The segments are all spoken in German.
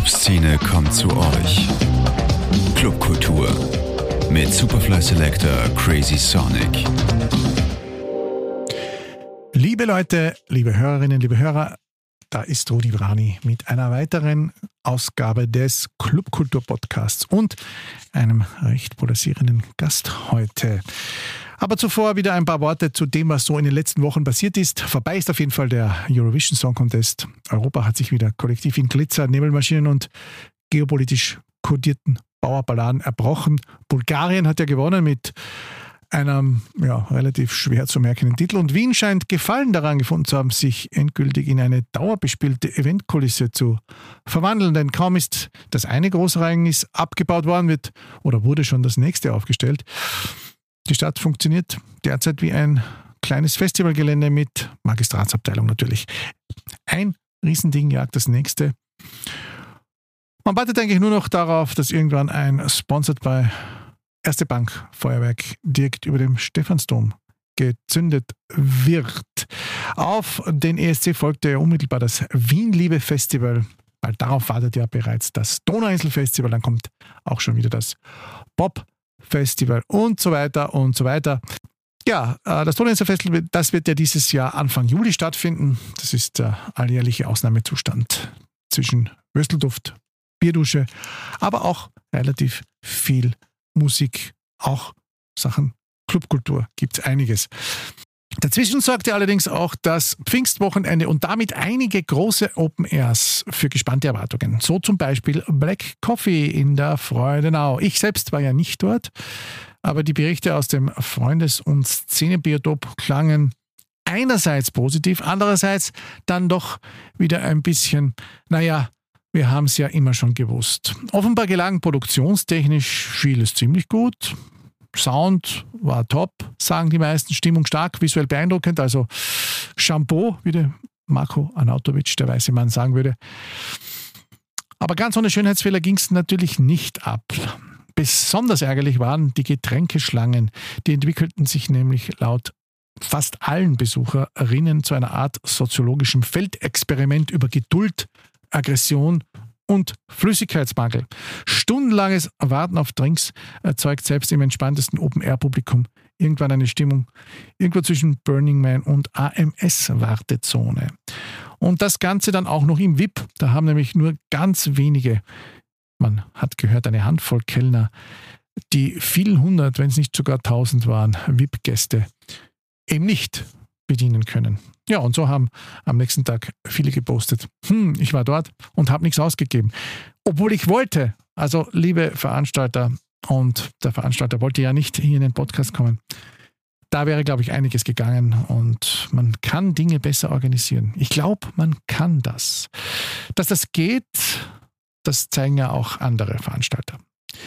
Clubszene kommt zu euch. Clubkultur mit Superfly Selector Crazy Sonic. Liebe Leute, liebe Hörerinnen, liebe Hörer, da ist Rudi Vrani mit einer weiteren Ausgabe des Clubkultur-Podcasts und einem recht polarisierenden Gast heute. Aber zuvor wieder ein paar Worte zu dem, was so in den letzten Wochen passiert ist. Vorbei ist auf jeden Fall der Eurovision Song Contest. Europa hat sich wieder kollektiv in Glitzer, Nebelmaschinen und geopolitisch kodierten Bauerballaden erbrochen. Bulgarien hat ja gewonnen mit einem relativ schwer zu merkenden Titel. Und Wien scheint Gefallen daran gefunden zu haben, sich endgültig in eine dauerbespielte Eventkulisse zu verwandeln. Denn kaum ist das eine Großereignis abgebaut worden, wurde schon das nächste aufgestellt. Die Stadt funktioniert derzeit wie ein kleines Festivalgelände mit Magistratsabteilung natürlich. Ein Riesending jagt das nächste. Man wartet eigentlich nur noch darauf, dass irgendwann ein Sponsored by Erste Bank Feuerwerk direkt über dem Stephansdom gezündet wird. Auf den ESC folgte ja unmittelbar das Wien-Liebe-Festival, weil darauf wartet ja bereits das Donauinsel-Festival, dann kommt auch schon wieder das Pop-Festival und so weiter und so weiter. Ja, das Donauinsel-Festival, das wird ja dieses Jahr Anfang Juli stattfinden. Das ist der alljährliche Ausnahmezustand zwischen Würstelduft, Bierdusche, aber auch relativ viel Musik, auch Sachen Clubkultur, gibt es einiges. Dazwischen sorgte allerdings auch das Pfingstwochenende und damit einige große Open Airs für gespannte Erwartungen. So zum Beispiel Black Coffee in der Freudenau. Ich selbst war ja nicht dort, aber die Berichte aus dem Freundes- und Szenebiotop klangen einerseits positiv, andererseits dann doch wieder ein bisschen, wir haben es ja immer schon gewusst. Offenbar gelang produktionstechnisch vieles ziemlich gut. Sound war top, sagen die meisten. Stimmung stark, visuell beeindruckend. Also Shampoo, wie der Marko Arnautovic, der weiße Mann, sagen würde. Aber ganz ohne Schönheitsfehler ging es natürlich nicht ab. Besonders ärgerlich waren die Getränkeschlangen. Die entwickelten sich nämlich laut fast allen Besucherinnen zu einer Art soziologischem Feldexperiment über Geduld, Aggression und Flüssigkeitsmangel. Stundenlanges Warten auf Drinks erzeugt selbst im entspanntesten Open-Air-Publikum irgendwann eine Stimmung irgendwo zwischen Burning Man und AMS-Wartezone. Und das Ganze dann auch noch im VIP. Da haben nämlich nur ganz wenige, man hat gehört, eine Handvoll Kellner, die vielen hundert, wenn es nicht sogar 1000 waren, VIP-Gäste eben nicht bedienen können. Ja, und so haben am nächsten Tag viele gepostet. Ich war dort und habe nichts ausgegeben. Obwohl ich wollte. Also, liebe Veranstalter, und der Veranstalter wollte ja nicht hier in den Podcast kommen. Da wäre, glaube ich, einiges gegangen und man kann Dinge besser organisieren. Ich glaube, man kann das. Dass das geht, das zeigen ja auch andere Veranstalter.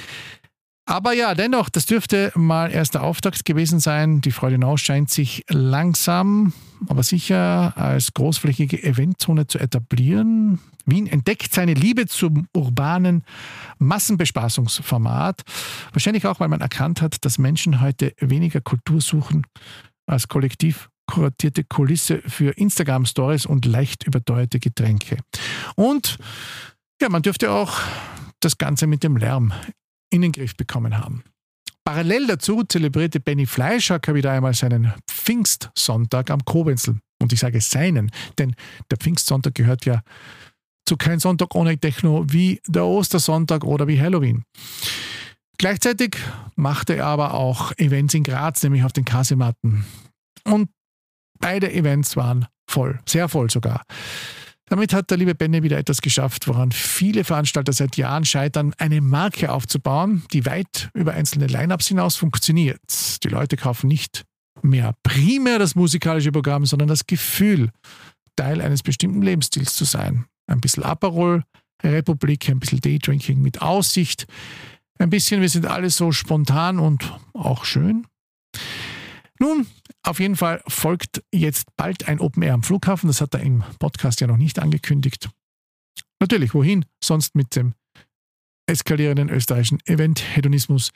Aber ja, dennoch, das dürfte mal erst der Auftakt gewesen sein. Die Freudenau scheint sich langsam, aber sicher als großflächige Eventzone zu etablieren. Wien entdeckt seine Liebe zum urbanen Massenbespaßungsformat. Wahrscheinlich auch, weil man erkannt hat, dass Menschen heute weniger Kultur suchen als kollektiv kuratierte Kulisse für Instagram-Stories und leicht überteuerte Getränke. Und ja, man dürfte auch das Ganze mit dem Lärm in den Griff bekommen haben. Parallel dazu zelebrierte Benny Fleischacker wieder einmal seinen Pfingstsonntag am Kobenzl. Und ich sage seinen, denn der Pfingstsonntag gehört ja zu kein Sonntag ohne Techno wie der Ostersonntag oder wie Halloween. Gleichzeitig machte er aber auch Events in Graz, nämlich auf den Kasematten. Und beide Events waren voll, sehr voll sogar. Damit hat der liebe Benny wieder etwas geschafft, woran viele Veranstalter seit Jahren scheitern, eine Marke aufzubauen, die weit über einzelne Line-Ups hinaus funktioniert. Die Leute kaufen nicht mehr primär das musikalische Programm, sondern das Gefühl, Teil eines bestimmten Lebensstils zu sein. Ein bisschen Aperol, Republik, ein bisschen Daydrinking mit Aussicht, ein bisschen, wir sind alle so spontan und auch schön. Nun, auf jeden Fall folgt jetzt bald ein Open Air am Flughafen. Das hat er im Podcast ja noch nicht angekündigt. Natürlich, wohin? Sonst mit dem eskalierenden österreichischen Event-Hedonismus.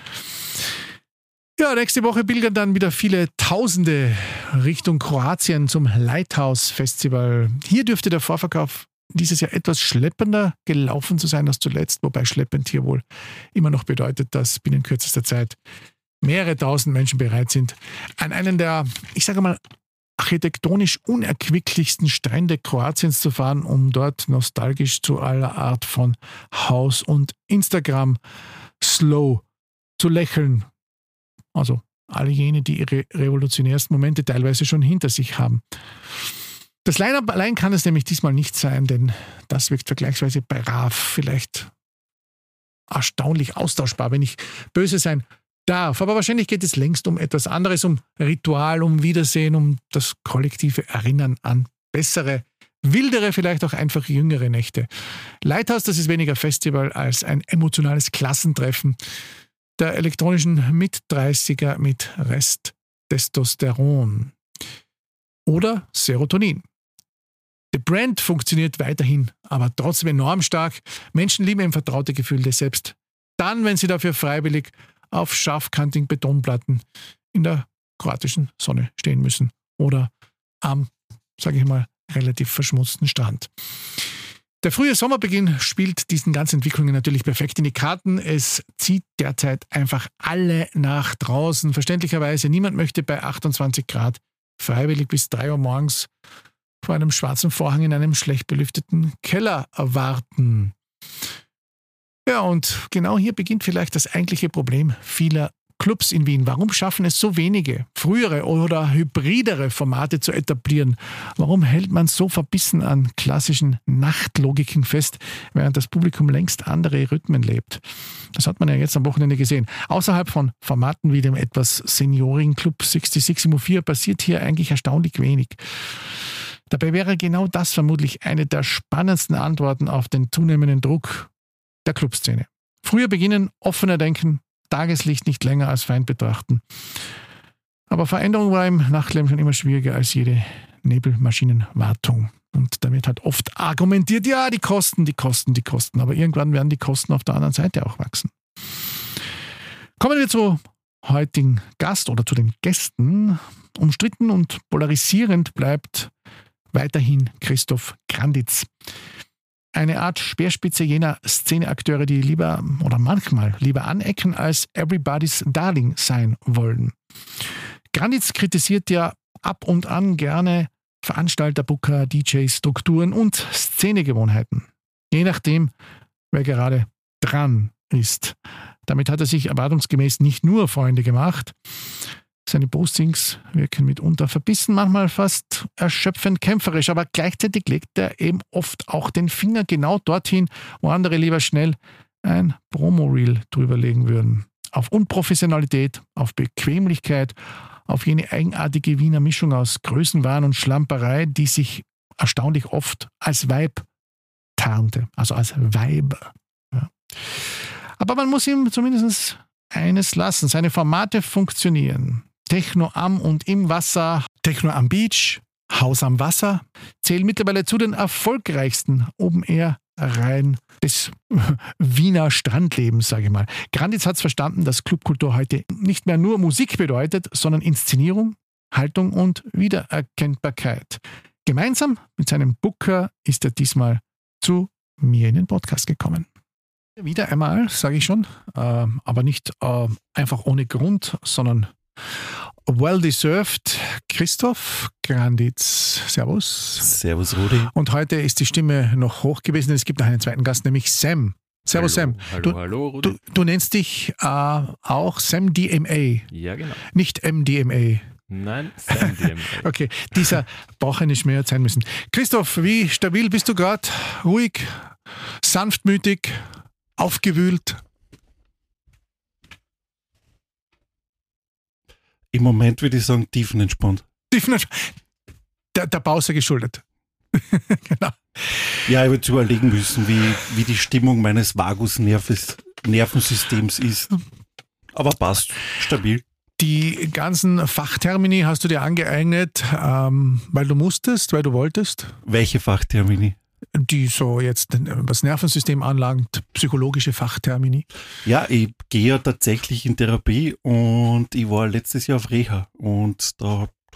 Ja, nächste Woche pilgern dann wieder viele Tausende Richtung Kroatien zum Lighthouse Festival. Hier dürfte der Vorverkauf dieses Jahr etwas schleppender gelaufen zu sein als zuletzt, wobei schleppend hier wohl immer noch bedeutet, dass binnen kürzester Zeit mehrere tausend Menschen bereit sind, an einen der, ich sage mal, architektonisch unerquicklichsten Strände Kroatiens zu fahren, um dort nostalgisch zu aller Art von Haus und Instagram slow zu lächeln. Also alle jene, die ihre revolutionärsten Momente teilweise schon hinter sich haben. Das Line-Up allein kann es nämlich diesmal nicht sein, denn das wirkt vergleichsweise brav, vielleicht erstaunlich austauschbar, wenn ich böse sein darf. Aber wahrscheinlich geht es längst um etwas anderes, um Ritual, um Wiedersehen, um das kollektive Erinnern an bessere, wildere, vielleicht auch einfach jüngere Nächte. Lighthouse, das ist weniger Festival als ein emotionales Klassentreffen der elektronischen Mit-30er mit Rest-Testosteron oder Serotonin. The Brand funktioniert weiterhin, aber trotzdem enorm stark. Menschen lieben ein vertraute Gefühl selbst dann, wenn sie dafür freiwillig auf scharfkantigen Betonplatten in der kroatischen Sonne stehen müssen oder am, sage ich mal, relativ verschmutzten Strand. Der frühe Sommerbeginn spielt diesen ganzen Entwicklungen natürlich perfekt in die Karten. Es zieht derzeit einfach alle nach draußen. Verständlicherweise, niemand möchte bei 28 Grad freiwillig bis 3 Uhr morgens vor einem schwarzen Vorhang in einem schlecht belüfteten Keller warten. Ja, und genau hier beginnt vielleicht das eigentliche Problem vieler Clubs in Wien. Warum schaffen es so wenige, frühere oder hybridere Formate zu etablieren? Warum hält man so verbissen an klassischen Nachtlogiken fest, während das Publikum längst andere Rhythmen lebt? Das hat man ja jetzt am Wochenende gesehen. Außerhalb von Formaten wie dem etwas seniorigen Club 66 im U4 passiert hier eigentlich erstaunlich wenig. Dabei wäre genau das vermutlich eine der spannendsten Antworten auf den zunehmenden Druck der Clubszene. Früher beginnen, offener denken, Tageslicht nicht länger als Feind betrachten. Aber Veränderung war im Nachtleben schon immer schwieriger als jede Nebelmaschinenwartung. Und da wird halt oft argumentiert, ja, die Kosten. Aber irgendwann werden die Kosten auf der anderen Seite auch wachsen. Kommen wir zum heutigen Gast oder zu den Gästen. Umstritten und polarisierend bleibt weiterhin Christoph Granditz. Eine Art Speerspitze jener Szeneakteure, die lieber oder manchmal lieber anecken als Everybody's Darling sein wollen. Granditz kritisiert ja ab und an gerne Veranstalter, Booker, DJs, Strukturen und Szenegewohnheiten. Je nachdem, wer gerade dran ist. Damit hat er sich erwartungsgemäß nicht nur Freunde gemacht. Seine Postings wirken mitunter verbissen, manchmal fast erschöpfend kämpferisch, aber gleichzeitig legt er eben oft auch den Finger genau dorthin, wo andere lieber schnell ein Promo-Reel drüberlegen würden. Auf Unprofessionalität, auf Bequemlichkeit, auf jene eigenartige Wiener Mischung aus Größenwahn und Schlamperei, die sich erstaunlich oft als Vibe tarnte, also als Vibe. Ja. Aber man muss ihm zumindest eines lassen, seine Formate funktionieren. Techno am und im Wasser, Techno am Beach, Haus am Wasser zählen mittlerweile zu den erfolgreichsten Open-Air-Reihen des Wiener Strandlebens, sage ich mal. Granditz hat es verstanden, dass Clubkultur heute nicht mehr nur Musik bedeutet, sondern Inszenierung, Haltung und Wiedererkennbarkeit. Gemeinsam mit seinem Booker ist er diesmal zu mir in den Podcast gekommen. Wieder einmal, sage ich schon, aber nicht einfach ohne Grund, sondern well-deserved. Christoph Granditz, servus. Servus, Rudi. Und heute ist die Stimme noch hoch gewesen. Es gibt noch einen zweiten Gast, nämlich Sam. Servus, hallo, Sam. Hallo, Rudi. Du nennst dich auch Sam DMA. Ja, genau. Nicht MDMA. Nein, Sam DMA. Okay, dieser braucht nicht mehr sein müssen. Christoph, wie stabil bist du gerade? Ruhig, sanftmütig, aufgewühlt? Im Moment würde ich sagen, tiefenentspannt. Der Pause geschuldet. Genau. Ja, ich würde jetzt überlegen müssen, wie die Stimmung meines Vagusnervensystems ist. Aber passt, stabil. Die ganzen Fachtermini hast du dir angeeignet, weil du musstest, weil du wolltest? Welche Fachtermini? Die so jetzt, was Nervensystem anlangt, psychologische Fachtermini. Ja, ich gehe ja tatsächlich in Therapie und ich war letztes Jahr auf Reha und da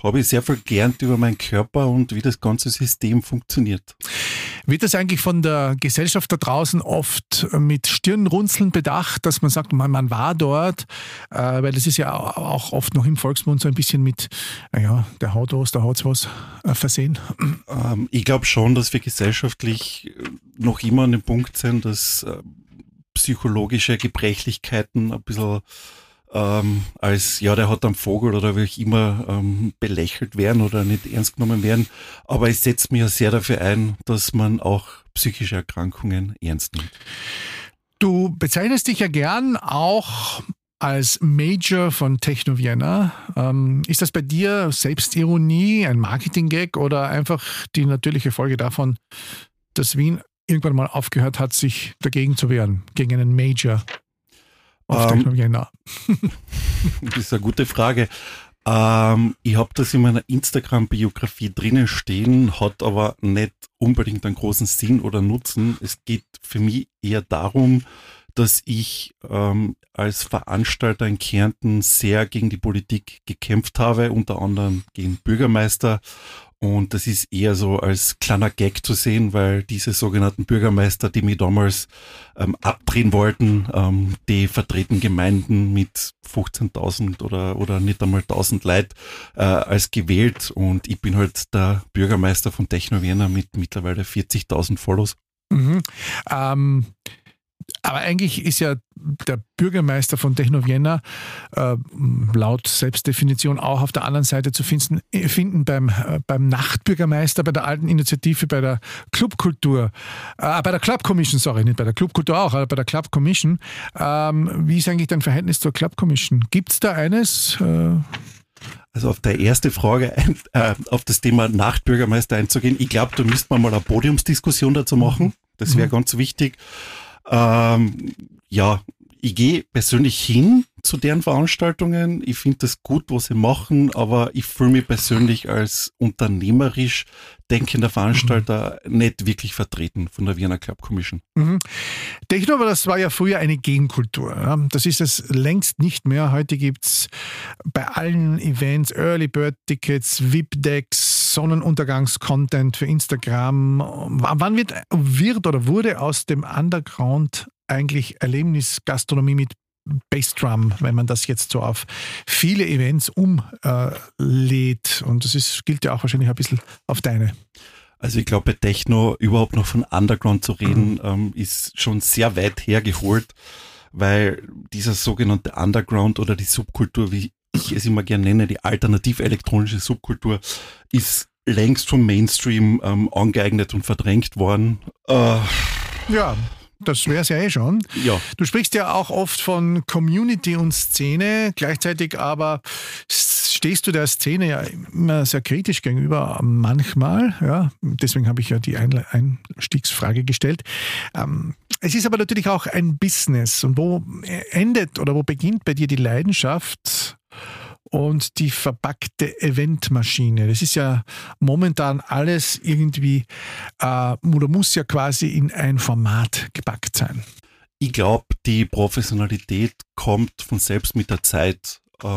habe ich sehr viel gelernt über meinen Körper und wie das ganze System funktioniert. Wird das eigentlich von der Gesellschaft da draußen oft mit Stirnrunzeln bedacht, dass man sagt, man war dort, weil das ist ja auch oft noch im Volksmund so ein bisschen mit, naja, der haut was versehen? Ich glaube schon, dass wir gesellschaftlich noch immer an dem Punkt sind, dass psychologische Gebrechlichkeiten ein bisschen als, ja, der hat einen Vogel oder wie auch immer belächelt werden oder nicht ernst genommen werden. Aber ich setze mich ja sehr dafür ein, dass man auch psychische Erkrankungen ernst nimmt. Du bezeichnest dich ja gern auch als Major von Techno Vienna. Ist das bei dir Selbstironie, ein Marketing-Gag oder einfach die natürliche Folge davon, dass Wien irgendwann mal aufgehört hat, sich dagegen zu wehren, gegen einen Major auf Techno Vienna? Das ist eine gute Frage. Ich habe das in meiner Instagram-Biografie drinnen stehen, hat aber nicht unbedingt einen großen Sinn oder Nutzen. Es geht für mich eher darum, dass ich als Veranstalter in Kärnten sehr gegen die Politik gekämpft habe, unter anderem gegen Bürgermeister. Und das ist eher so als kleiner Gag zu sehen, weil diese sogenannten Bürgermeister, die mich damals abdrehen wollten, die vertreten Gemeinden mit 15.000 oder nicht einmal 1.000 Leute als gewählt. Und ich bin halt der Bürgermeister von Techno Vienna mit mittlerweile 40.000 Follows. Mhm. Aber eigentlich ist ja der Bürgermeister von Techno Vienna laut Selbstdefinition auch auf der anderen Seite zu finden beim Nachtbürgermeister, bei der alten Initiative, bei der Clubkultur, bei der Club Commission, sorry, nicht bei der Clubkultur auch, aber bei der Club Commission. Wie ist eigentlich dein Verhältnis zur Club Commission? Gibt es da eines? Also auf der erste Frage, auf das Thema Nachtbürgermeister einzugehen, ich glaube, da müsste man mal eine Podiumsdiskussion dazu machen. Das wäre ganz wichtig. Ja, ich gehe persönlich hin zu deren Veranstaltungen. Ich finde das gut, was sie machen, aber ich fühle mich persönlich als unternehmerisch denkender Veranstalter nicht wirklich vertreten von der Vienna Club Commission. Techno, aber das war ja früher eine Gegenkultur. Ja? Das ist es längst nicht mehr. Heute gibt es bei allen Events Early Bird Tickets, VIP-Decks, Sonnenuntergangs-Content für Instagram. Wann wird oder wurde aus dem Underground eigentlich Erlebnisgastronomie mit Bassdrum, wenn man das jetzt so auf viele Events umlädt? Und das gilt ja auch wahrscheinlich ein bisschen auf deine. Also ich glaube, bei Techno überhaupt noch von Underground zu reden, ist schon sehr weit hergeholt, weil dieser sogenannte Underground oder die Subkultur, wie ich es immer gerne nenne, die alternativ-elektronische Subkultur, ist längst vom Mainstream angeeignet und verdrängt worden. Ja, das wäre es ja eh schon. Ja. Du sprichst ja auch oft von Community und Szene, gleichzeitig aber stehst du der Szene ja immer sehr kritisch gegenüber manchmal. Ja, deswegen habe ich ja die Einstiegsfrage gestellt. Es ist aber natürlich auch ein Business. Und wo endet oder wo beginnt bei dir die Leidenschaft und die verpackte Eventmaschine? Das ist ja momentan alles irgendwie, oder muss ja quasi in ein Format gepackt sein. Ich glaube, die Professionalität kommt von selbst mit der Zeit.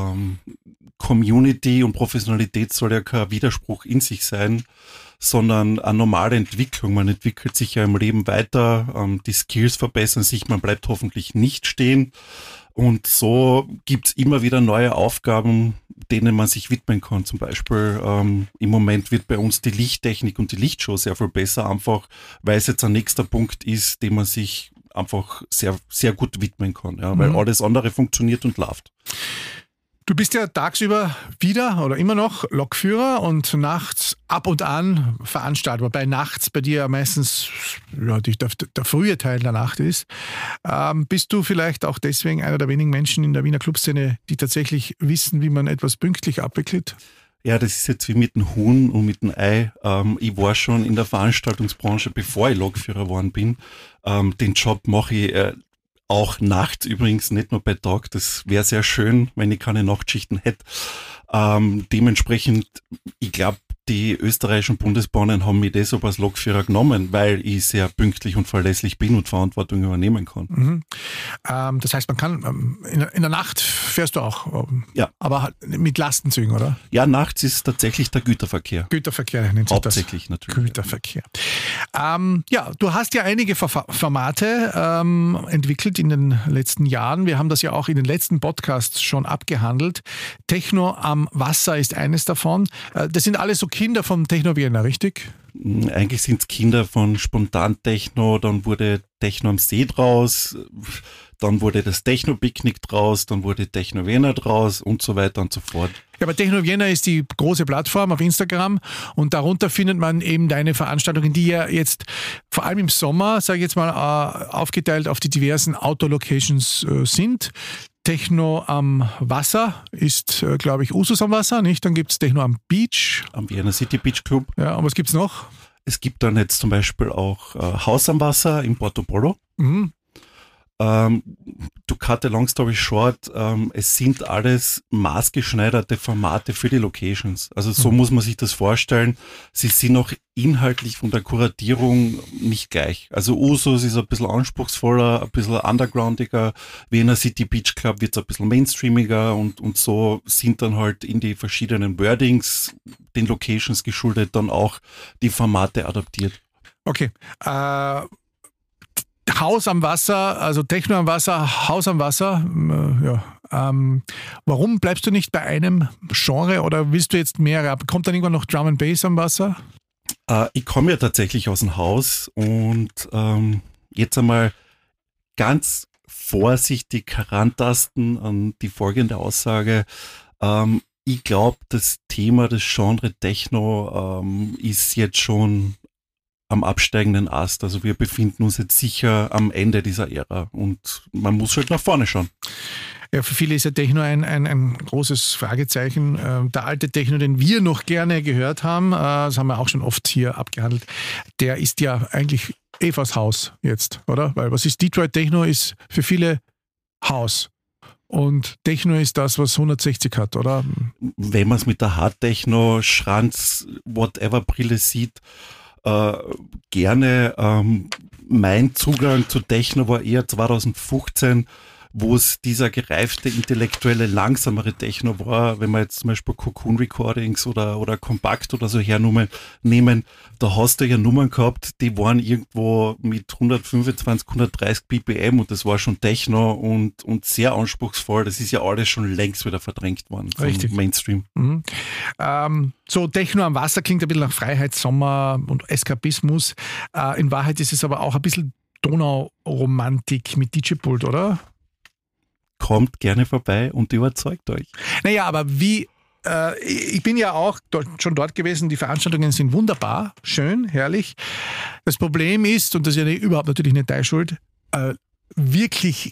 Community und Professionalität soll ja kein Widerspruch in sich sein, sondern eine normale Entwicklung. Man entwickelt sich ja im Leben weiter, die Skills verbessern sich, man bleibt hoffentlich nicht stehen. Und so gibt's immer wieder neue Aufgaben, denen man sich widmen kann. Zum Beispiel im Moment wird bei uns die Lichttechnik und die Lichtshow sehr viel besser, einfach weil es jetzt ein nächster Punkt ist, dem man sich einfach sehr, sehr gut widmen kann, ja, weil alles andere funktioniert und läuft. Du bist ja tagsüber wieder oder immer noch Lokführer und nachts ab und an Veranstalter, wobei nachts bei dir meistens ja, der frühe Teil der Nacht ist. Bist du vielleicht auch deswegen einer der wenigen Menschen in der Wiener Clubszene, die tatsächlich wissen, wie man etwas pünktlich abwickelt? Ja, das ist jetzt wie mit dem Huhn und mit dem Ei. Ich war schon in der Veranstaltungsbranche, bevor ich Lokführer geworden bin. Den Job mache ich auch nachts übrigens, nicht nur bei Tag. Das wäre sehr schön, wenn ich keine Nachtschichten hätte. Dementsprechend, ich glaube, die österreichischen Bundesbahnen haben mich deshalb als Lokführer genommen, weil ich sehr pünktlich und verlässlich bin und Verantwortung übernehmen kann. Mhm. Das heißt, man kann, in der Nacht fährst du auch, Ja. Aber halt mit Lastenzügen, oder? Ja, nachts ist tatsächlich der Güterverkehr. Güterverkehr nennt sich das. Hauptsächlich natürlich. Güterverkehr. Ja, du hast ja einige Formate entwickelt in den letzten Jahren. Wir haben das ja auch in den letzten Podcasts schon abgehandelt. Techno am Wasser ist eines davon. Das sind alles so Kinder vom Techno Vienna, richtig? Eigentlich sind es Kinder von Spontan-Techno, dann wurde Techno am See draus, dann wurde das Techno-Picknick draus, dann wurde Techno Vienna draus und so weiter und so fort. Ja, aber Techno Vienna ist die große Plattform auf Instagram und darunter findet man eben deine Veranstaltungen, die ja jetzt vor allem im Sommer, sage ich jetzt mal, aufgeteilt auf die diversen Outdoor-Locations sind. Techno am Wasser ist, glaube ich, Usus am Wasser, nicht? Dann gibt es Techno am Beach. Am Vienna City Beach Club. Ja, und was gibt es noch? Es gibt dann jetzt zum Beispiel auch Haus am Wasser in Porto Polo. Mhm. To cut a long story short, es sind alles maßgeschneiderte Formate für die Locations. Also so muss man sich das vorstellen. Sie sind auch inhaltlich von der Kuratierung nicht gleich. Also Usus ist ein bisschen anspruchsvoller, ein bisschen undergroundiger. Vienna City Beach Club wird ein bisschen mainstreamiger und so sind dann halt in die verschiedenen Wordings den Locations geschuldet dann auch die Formate adaptiert. Okay. Haus am Wasser, also Techno am Wasser, Haus am Wasser. Warum bleibst du nicht bei einem Genre oder willst du jetzt mehrere? Kommt dann irgendwann noch Drum and Bass am Wasser? Ich komme ja tatsächlich aus dem Haus und jetzt einmal ganz vorsichtig herantasten an die folgende Aussage. Ich glaube, das Thema des Genre Techno ist jetzt schon am absteigenden Ast. Also wir befinden uns jetzt sicher am Ende dieser Ära und man muss halt nach vorne schauen. Ja, für viele ist ja Techno ein großes Fragezeichen. Der alte Techno, den wir noch gerne gehört haben, das haben wir auch schon oft hier abgehandelt, der ist ja eigentlich Evas Haus jetzt, oder? Weil was ist Detroit Techno? Ist für viele Haus. Und Techno ist das, was 160 hat, oder? Wenn man es mit der Hard-Techno, Schranz, Whatever-Brille sieht, gerne. Mein Zugang zu Techno war eher 2015, wo es dieser gereifte, intellektuelle, langsamere Techno war. Wenn wir jetzt zum Beispiel Cocoon Recordings oder Kompakt oder so nehmen, da hast du ja Nummern gehabt, die waren irgendwo mit 125, 130 BPM und das war schon Techno und sehr anspruchsvoll. Das ist ja alles schon längst wieder verdrängt worden vom Richtig. Mainstream. Mhm. So Techno am Wasser klingt ein bisschen nach Freiheit, Sommer und Eskapismus. In Wahrheit ist es aber auch ein bisschen Donauromantik mit DJ-Pult, oder? Kommt gerne vorbei und überzeugt euch. Naja, aber ich bin ja auch schon dort gewesen, die Veranstaltungen sind wunderbar, schön, herrlich. Das Problem ist, und das ist ja überhaupt natürlich nicht deine Schuld, wirklich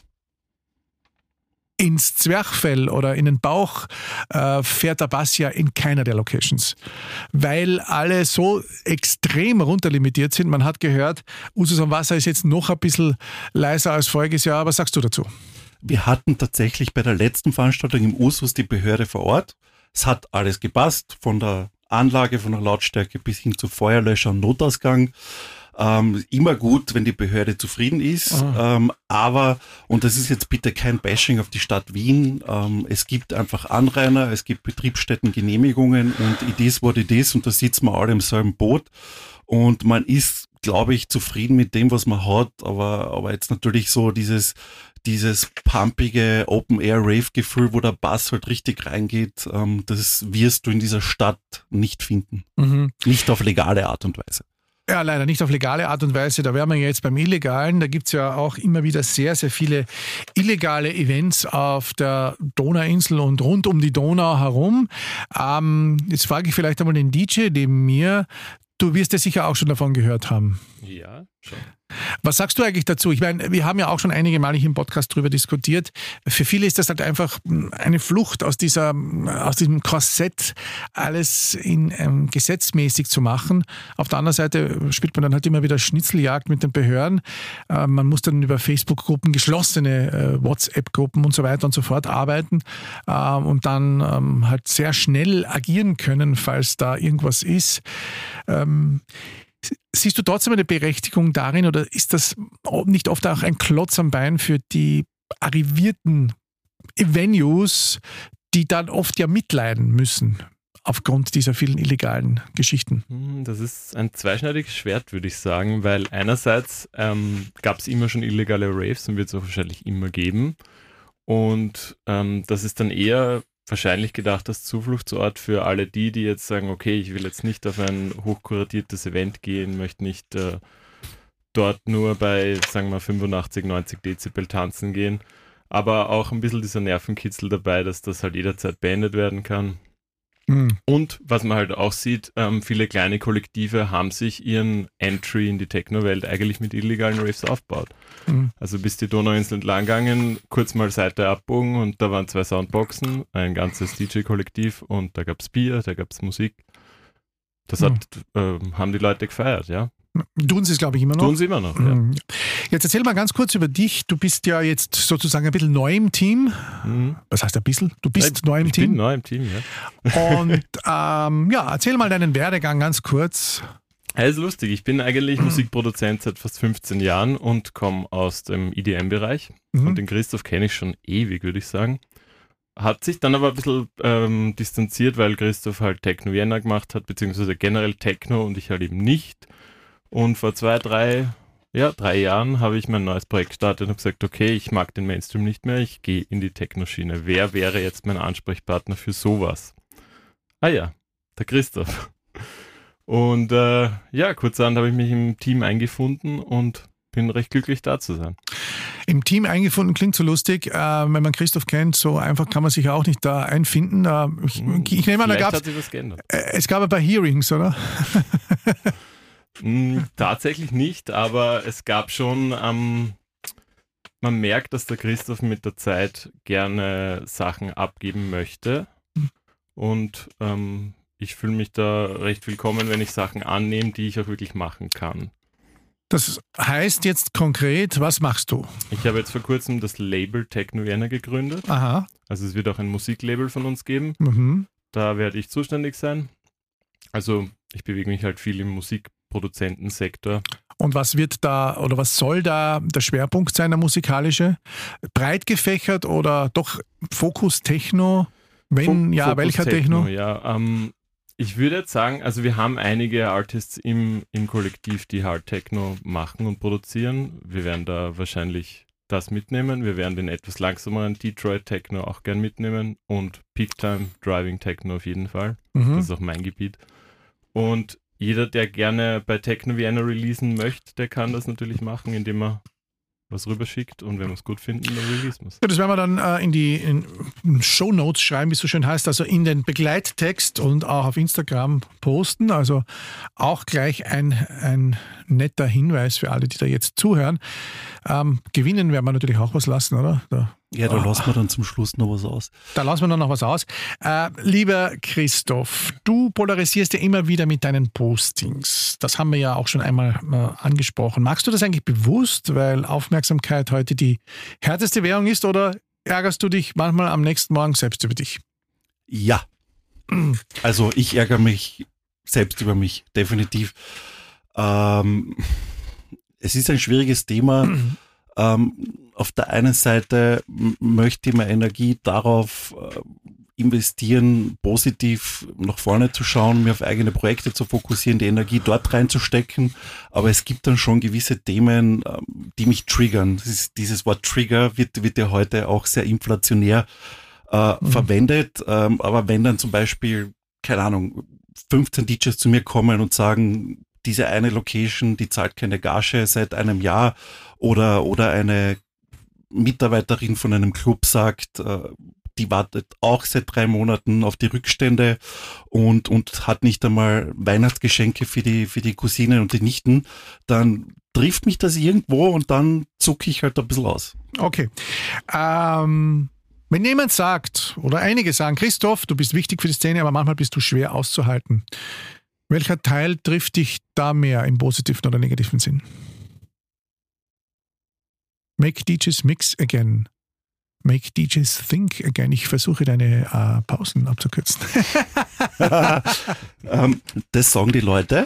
ins Zwerchfell oder in den Bauch fährt der Bass ja in keiner der Locations, weil alle so extrem runterlimitiert sind. Man hat gehört, Usus am Wasser ist jetzt noch ein bisschen leiser als voriges Jahr. Was sagst du dazu? Wir hatten tatsächlich bei der letzten Veranstaltung im Usus die Behörde vor Ort. Es hat alles gepasst, von der Anlage, von der Lautstärke bis hin zu Feuerlöscher und Notausgang. Immer gut, wenn die Behörde zufrieden ist. Aber, und das ist jetzt bitte kein Bashing auf die Stadt Wien, es gibt einfach Anrainer, es gibt Betriebsstättengenehmigungen und it is what it is und da sitzen wir alle im selben Boot und man ist, glaube ich, zufrieden mit dem, was man hat, aber jetzt natürlich so dieses pumpige Open-Air-Rave-Gefühl, wo der Bass halt richtig reingeht, das wirst du in dieser Stadt nicht finden. Mhm. Nicht auf legale Art und Weise. Ja, leider nicht auf legale Art und Weise. Da wären wir jetzt beim Illegalen. Da gibt es ja auch immer wieder sehr, sehr viele illegale Events auf der Donauinsel und rund um die Donau herum. Jetzt frage ich vielleicht einmal den DJ neben mir. Du wirst ja sicher auch schon davon gehört haben. Ja, schon. Was sagst du eigentlich dazu? Ich meine, wir haben ja auch schon einige Mal hier im Podcast drüber diskutiert. Für viele ist das halt einfach eine Flucht aus diesem Korsett, alles gesetzmäßig zu machen. Auf der anderen Seite spielt man dann halt immer wieder Schnitzeljagd mit den Behörden. Man muss dann über Facebook-Gruppen, geschlossene WhatsApp-Gruppen und so weiter und so fort arbeiten und dann halt sehr schnell agieren können, falls da irgendwas ist. Siehst du trotzdem eine Berechtigung darin oder ist das nicht oft auch ein Klotz am Bein für die arrivierten Venues, die dann oft ja mitleiden müssen aufgrund dieser vielen illegalen Geschichten? Das ist ein zweischneidiges Schwert, würde ich sagen, weil einerseits gab es immer schon illegale Raves und wird es auch wahrscheinlich immer geben. Und das ist dann eher wahrscheinlich gedacht als Zufluchtsort für alle die jetzt sagen, okay, ich will jetzt nicht auf ein hochkuratiertes Event gehen, möchte nicht dort nur bei, sagen wir mal, 85, 90 Dezibel tanzen gehen, aber auch ein bisschen dieser Nervenkitzel dabei, dass das halt jederzeit beendet werden kann. Und was man halt auch sieht, viele kleine Kollektive haben sich ihren Entry in die Techno-Welt eigentlich mit illegalen Raves aufgebaut. Also bis die Donauinsel entlang gegangen, kurz mal Seite abbogen und da waren 2 Soundboxen, ein ganzes DJ-Kollektiv und da gab es Bier, da gab es Musik. Das haben die Leute gefeiert, ja. Tun sie es, glaube ich, immer noch? Tun sie immer noch, ja. Jetzt erzähl mal ganz kurz über dich. Du bist ja jetzt sozusagen ein bisschen neu im Team. Was heißt ein bisschen? Du bist neu im Team? Ich bin neu im Team, ja. Und erzähl mal deinen Werdegang ganz kurz. Ja, ist lustig. Ich bin eigentlich Musikproduzent seit fast 15 Jahren und komme aus dem EDM-Bereich. Und den Christoph kenne ich schon ewig, würde ich sagen. Hat sich dann aber ein bisschen distanziert, weil Christoph halt Techno Vienna gemacht hat, beziehungsweise generell Techno und ich halt eben nicht. Und vor 3 Jahren habe ich mein neues Projekt gestartet und habe gesagt, okay, ich mag den Mainstream nicht mehr, ich gehe in die Techno-Schiene. Wer wäre jetzt mein Ansprechpartner für sowas? Ah ja, der Christoph. Und kurzerhand habe ich mich im Team eingefunden und bin recht glücklich, da zu sein. Im Team eingefunden klingt so lustig. Wenn man Christoph kennt, so einfach kann man sich ja auch nicht da einfinden. Ich nehme an, hat sich was geändert. Es gab ein paar Hearings, oder? Tatsächlich nicht, aber es gab schon, man merkt, dass der Christoph mit der Zeit gerne Sachen abgeben möchte und ich fühle mich da recht willkommen, wenn ich Sachen annehme, die ich auch wirklich machen kann. Das heißt jetzt konkret, was machst du? Ich habe jetzt vor kurzem das Label Techno Vienna gegründet. Aha. Also es wird auch ein Musiklabel von uns geben. Da werde ich zuständig sein. Also ich bewege mich halt viel im Musikproduzentensektor. Und was wird da oder was soll da der Schwerpunkt sein, der musikalische? Breit gefächert oder doch Fokus Techno? Wenn ja, welcher Techno? Ja, ich würde jetzt sagen, also wir haben einige Artists im Kollektiv, die Hard Techno machen und produzieren. Wir werden da wahrscheinlich das mitnehmen. Wir werden den etwas langsameren Detroit Techno auch gern mitnehmen und Peak Time Driving Techno auf jeden Fall. Das ist auch mein Gebiet. Und jeder, der gerne bei Techno Vienna releasen möchte, der kann das natürlich machen, indem er was rüberschickt und wenn wir es gut finden, dann releasen wir es. Ja, das werden wir dann in die Shownotes schreiben, wie es so schön heißt, also in den Begleittext und auch auf Instagram posten. Also auch gleich ein netter Hinweis für alle, die da jetzt zuhören. Gewinnen werden wir natürlich auch was lassen, oder? Da lassen wir dann zum Schluss noch was aus. Da lassen wir dann noch was aus. Lieber Christoph, du polarisierst ja immer wieder mit deinen Postings. Das haben wir ja auch schon einmal angesprochen. Magst du das eigentlich bewusst, weil Aufmerksamkeit heute die härteste Währung ist, oder ärgerst du dich manchmal am nächsten Morgen selbst über dich? Ja. Also ich ärgere mich selbst über mich, definitiv. Es ist ein schwieriges Thema. Auf der einen Seite möchte ich meine Energie darauf investieren, positiv nach vorne zu schauen, mir auf eigene Projekte zu fokussieren, die Energie dort reinzustecken. Aber es gibt dann schon gewisse Themen, die mich triggern. Dieses Wort Trigger wird ja heute auch sehr inflationär verwendet. Aber wenn dann zum Beispiel, keine Ahnung, 15 DJs zu mir kommen und sagen, diese eine Location, die zahlt keine Gage seit einem Jahr, oder eine Mitarbeiterin von einem Club sagt, die wartet auch seit 3 Monaten auf die Rückstände und hat nicht einmal Weihnachtsgeschenke für die Cousinen und die Nichten, dann trifft mich das irgendwo und dann zucke ich halt ein bisschen aus. Okay. Wenn jemand sagt, oder einige sagen, Christoph, du bist wichtig für die Szene, aber manchmal bist du schwer auszuhalten. Welcher Teil trifft dich da mehr im positiven oder negativen Sinn? Make DJs mix again. Make DJs think again. Ich versuche deine Pausen abzukürzen. Das sagen die Leute.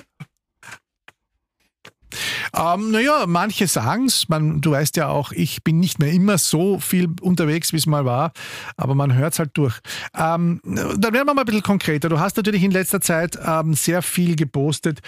Naja, manche sagen es. Du weißt ja auch, ich bin nicht mehr immer so viel unterwegs, wie es mal war, aber man hört es halt durch. Dann werden wir mal ein bisschen konkreter. Du hast natürlich in letzter Zeit sehr viel gepostet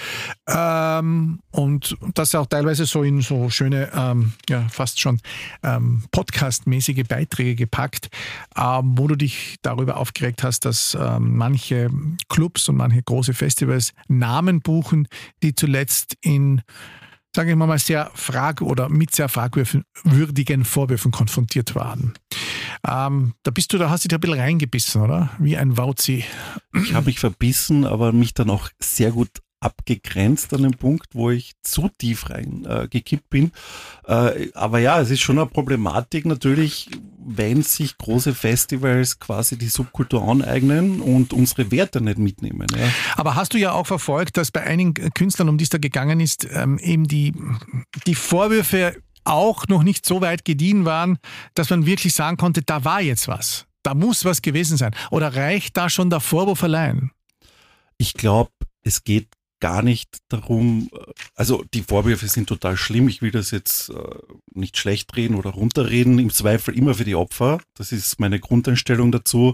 und das auch teilweise so in so schöne, fast schon podcastmäßige Beiträge gepackt, wo du dich darüber aufgeregt hast, dass manche Clubs und manche große Festivals Namen buchen, die zuletzt in, sage ich mal, sehr mit sehr fragwürdigen Vorwürfen konfrontiert waren. Da hast du dich ein bisschen reingebissen, oder? Wie ein Wauzi. Ich habe mich verbissen, aber mich dann auch sehr gut abgegrenzt an dem Punkt, wo ich zu tief reingekippt bin. Aber ja, es ist schon eine Problematik natürlich, wenn sich große Festivals quasi die Subkultur aneignen und unsere Werte nicht mitnehmen. Ja. Aber hast du ja auch verfolgt, dass bei einigen Künstlern, um die es da gegangen ist, eben die Vorwürfe auch noch nicht so weit gediehen waren, dass man wirklich sagen konnte, da war jetzt was. Da muss was gewesen sein. Oder reicht da schon der Vorwurf allein? Ich glaube, es geht gar nicht darum, also die Vorwürfe sind total schlimm, ich will das jetzt nicht schlecht reden oder runterreden, im Zweifel immer für die Opfer, das ist meine Grundeinstellung dazu.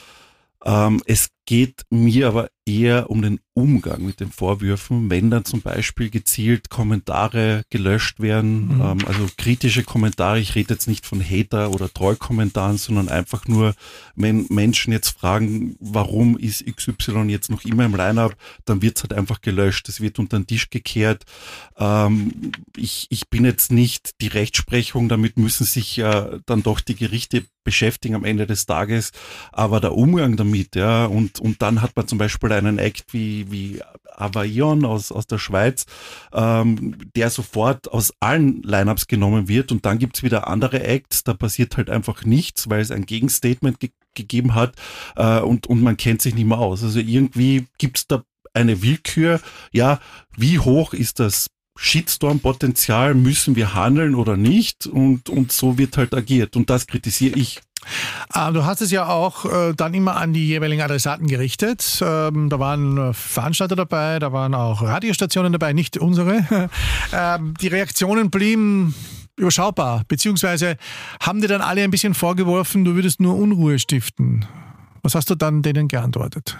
Es geht mir aber eher um den Umgang mit den Vorwürfen, wenn dann zum Beispiel gezielt Kommentare gelöscht werden, also kritische Kommentare, ich rede jetzt nicht von Hater- oder Trollkommentaren, sondern einfach nur, wenn Menschen jetzt fragen, warum ist XY jetzt noch immer im Line-Up, dann wird es halt einfach gelöscht, es wird unter den Tisch gekehrt. Ich bin jetzt nicht die Rechtsprechung, damit müssen sich ja dann doch die Gerichte beschäftigen am Ende des Tages, aber der Umgang damit, ja, und dann hat man zum Beispiel einen Act wie Avaion aus der Schweiz, der sofort aus allen Lineups genommen wird und dann gibt's wieder andere Acts, da passiert halt einfach nichts, weil es ein Gegenstatement gegeben hat und man kennt sich nicht mehr aus. Also irgendwie gibt's da eine Willkür, ja, wie hoch ist das Shitstorm-Potenzial, müssen wir handeln oder nicht und so wird halt agiert und das kritisiere ich. Du hast es ja auch dann immer an die jeweiligen Adressaten gerichtet. Da waren Veranstalter dabei, da waren auch Radiostationen dabei, nicht unsere. Die Reaktionen blieben überschaubar, beziehungsweise haben dir dann alle ein bisschen vorgeworfen, du würdest nur Unruhe stiften. Was hast du dann denen geantwortet?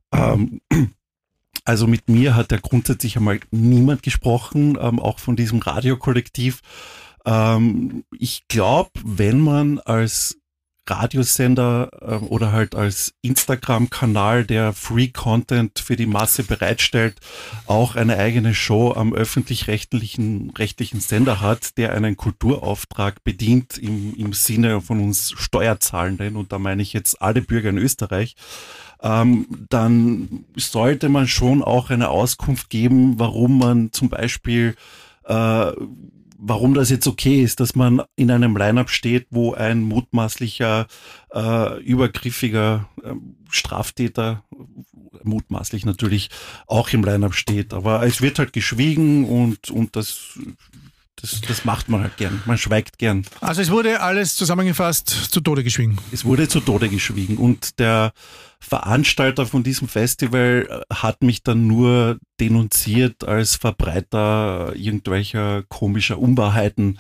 Also mit mir hat ja grundsätzlich einmal niemand gesprochen, auch von diesem Radiokollektiv. Ich glaube, wenn man als Radiosender oder halt als Instagram-Kanal, der Free Content für die Masse bereitstellt, auch eine eigene Show am öffentlich-rechtlichen Sender hat, der einen Kulturauftrag bedient im Sinne von uns Steuerzahlenden, und da meine ich jetzt alle Bürger in Österreich, dann sollte man schon auch eine Auskunft geben, warum man zum Beispiel warum das jetzt okay ist, dass man in einem Line-Up steht, wo ein mutmaßlicher, übergriffiger Straftäter, mutmaßlich natürlich, auch im Line-Up steht. Aber es wird halt geschwiegen und das macht man halt gern. Man schweigt gern. Also es wurde alles zusammengefasst zu Tode geschwiegen. Es wurde zu Tode geschwiegen und der Veranstalter von diesem Festival hat mich dann nur denunziert als Verbreiter irgendwelcher komischer Unwahrheiten,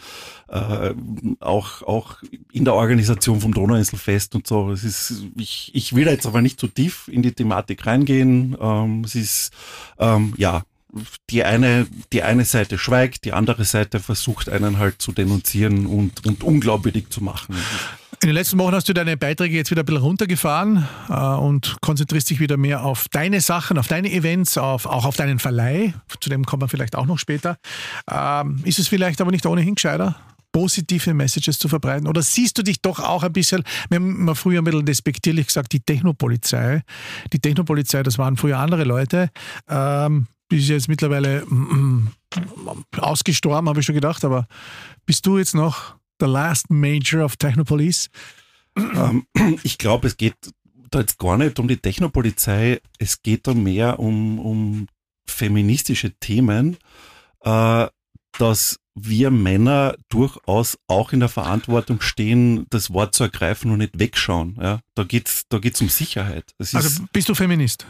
auch in der Organisation vom Donauinselfest und so. Es ist, ich will jetzt aber nicht zu tief in die Thematik reingehen. Es ist, die eine Seite schweigt, die andere Seite versucht einen halt zu denunzieren und unglaubwürdig zu machen. In den letzten Wochen hast du deine Beiträge jetzt wieder ein bisschen runtergefahren und konzentrierst dich wieder mehr auf deine Sachen, auf deine Events, auch auf deinen Verleih. Zu dem kommen wir vielleicht auch noch später. Ist es vielleicht aber nicht ohnehin gescheiter, positive Messages zu verbreiten? Oder siehst du dich doch auch ein bisschen, wir haben immer früher ein bisschen despektierlich gesagt, die Technopolizei. Die Technopolizei, das waren früher andere Leute. ist jetzt mittlerweile ausgestorben, habe ich schon gedacht, aber bist du jetzt noch the last major of Technopolice? Ich glaube, es geht da jetzt gar nicht um die Technopolizei, es geht da mehr um feministische Themen, dass wir Männer durchaus auch in der Verantwortung stehen, das Wort zu ergreifen und nicht wegschauen. Ja? Da geht's um Sicherheit. Also bist du Feminist?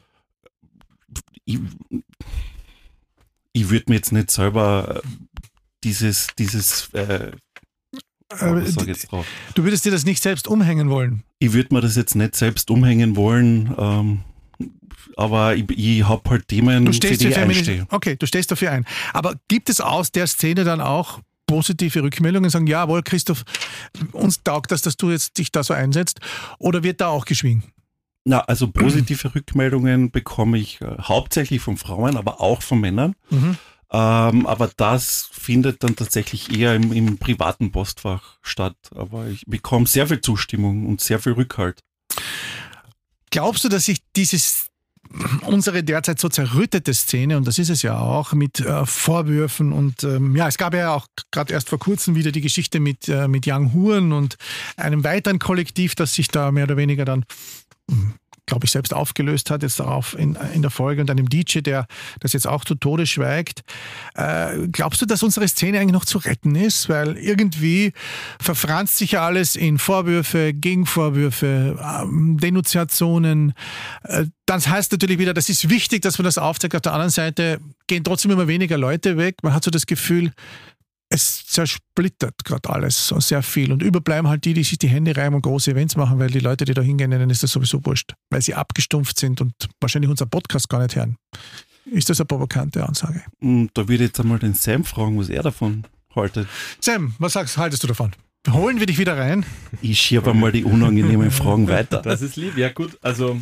Ich würde mir jetzt nicht selber dieses was sag ich jetzt drauf? Du würdest dir das nicht selbst umhängen wollen? Ich würde mir das jetzt nicht selbst umhängen wollen, aber ich habe halt Themen, für die ich einstehe. Okay, du stehst dafür ein. Aber gibt es aus der Szene dann auch positive Rückmeldungen, sagen, jawohl, Christoph, uns taugt das, dass du jetzt dich da so einsetzt, oder wird da auch geschwiegen? Na, also positive Rückmeldungen bekomme ich hauptsächlich von Frauen, aber auch von Männern. Aber das findet dann tatsächlich eher im privaten Postfach statt. Aber ich bekomme sehr viel Zustimmung und sehr viel Rückhalt. Glaubst du, dass sich unsere derzeit so zerrüttete Szene, und das ist es ja auch, mit Vorwürfen und es gab ja auch gerade erst vor kurzem wieder die Geschichte mit Young Huren und einem weiteren Kollektiv, das sich da mehr oder weniger dann, glaube ich, selbst aufgelöst hat, jetzt darauf in der Folge, und einem DJ, der das jetzt auch zu Tode schweigt. Glaubst du, dass unsere Szene eigentlich noch zu retten ist? Weil irgendwie verfranst sich ja alles in Vorwürfe, Gegenvorwürfe, Denunziationen. Das heißt natürlich wieder, das ist wichtig, dass man das aufzeigt. Auf der anderen Seite gehen trotzdem immer weniger Leute weg. Man hat so das Gefühl, es zersplittert gerade alles so sehr viel, und überbleiben halt die sich die Hände reiben und große Events machen, weil die Leute, die da hingehen, denen ist das sowieso wurscht, weil sie abgestumpft sind und wahrscheinlich unser Podcast gar nicht hören. Ist das eine provokante Ansage? Da würde ich jetzt einmal den Sam fragen, was er davon haltet. Sam, was haltest du davon? Holen wir dich wieder rein? Ich schiebe einmal die unangenehmen Fragen weiter. Das ist lieb, ja gut. Also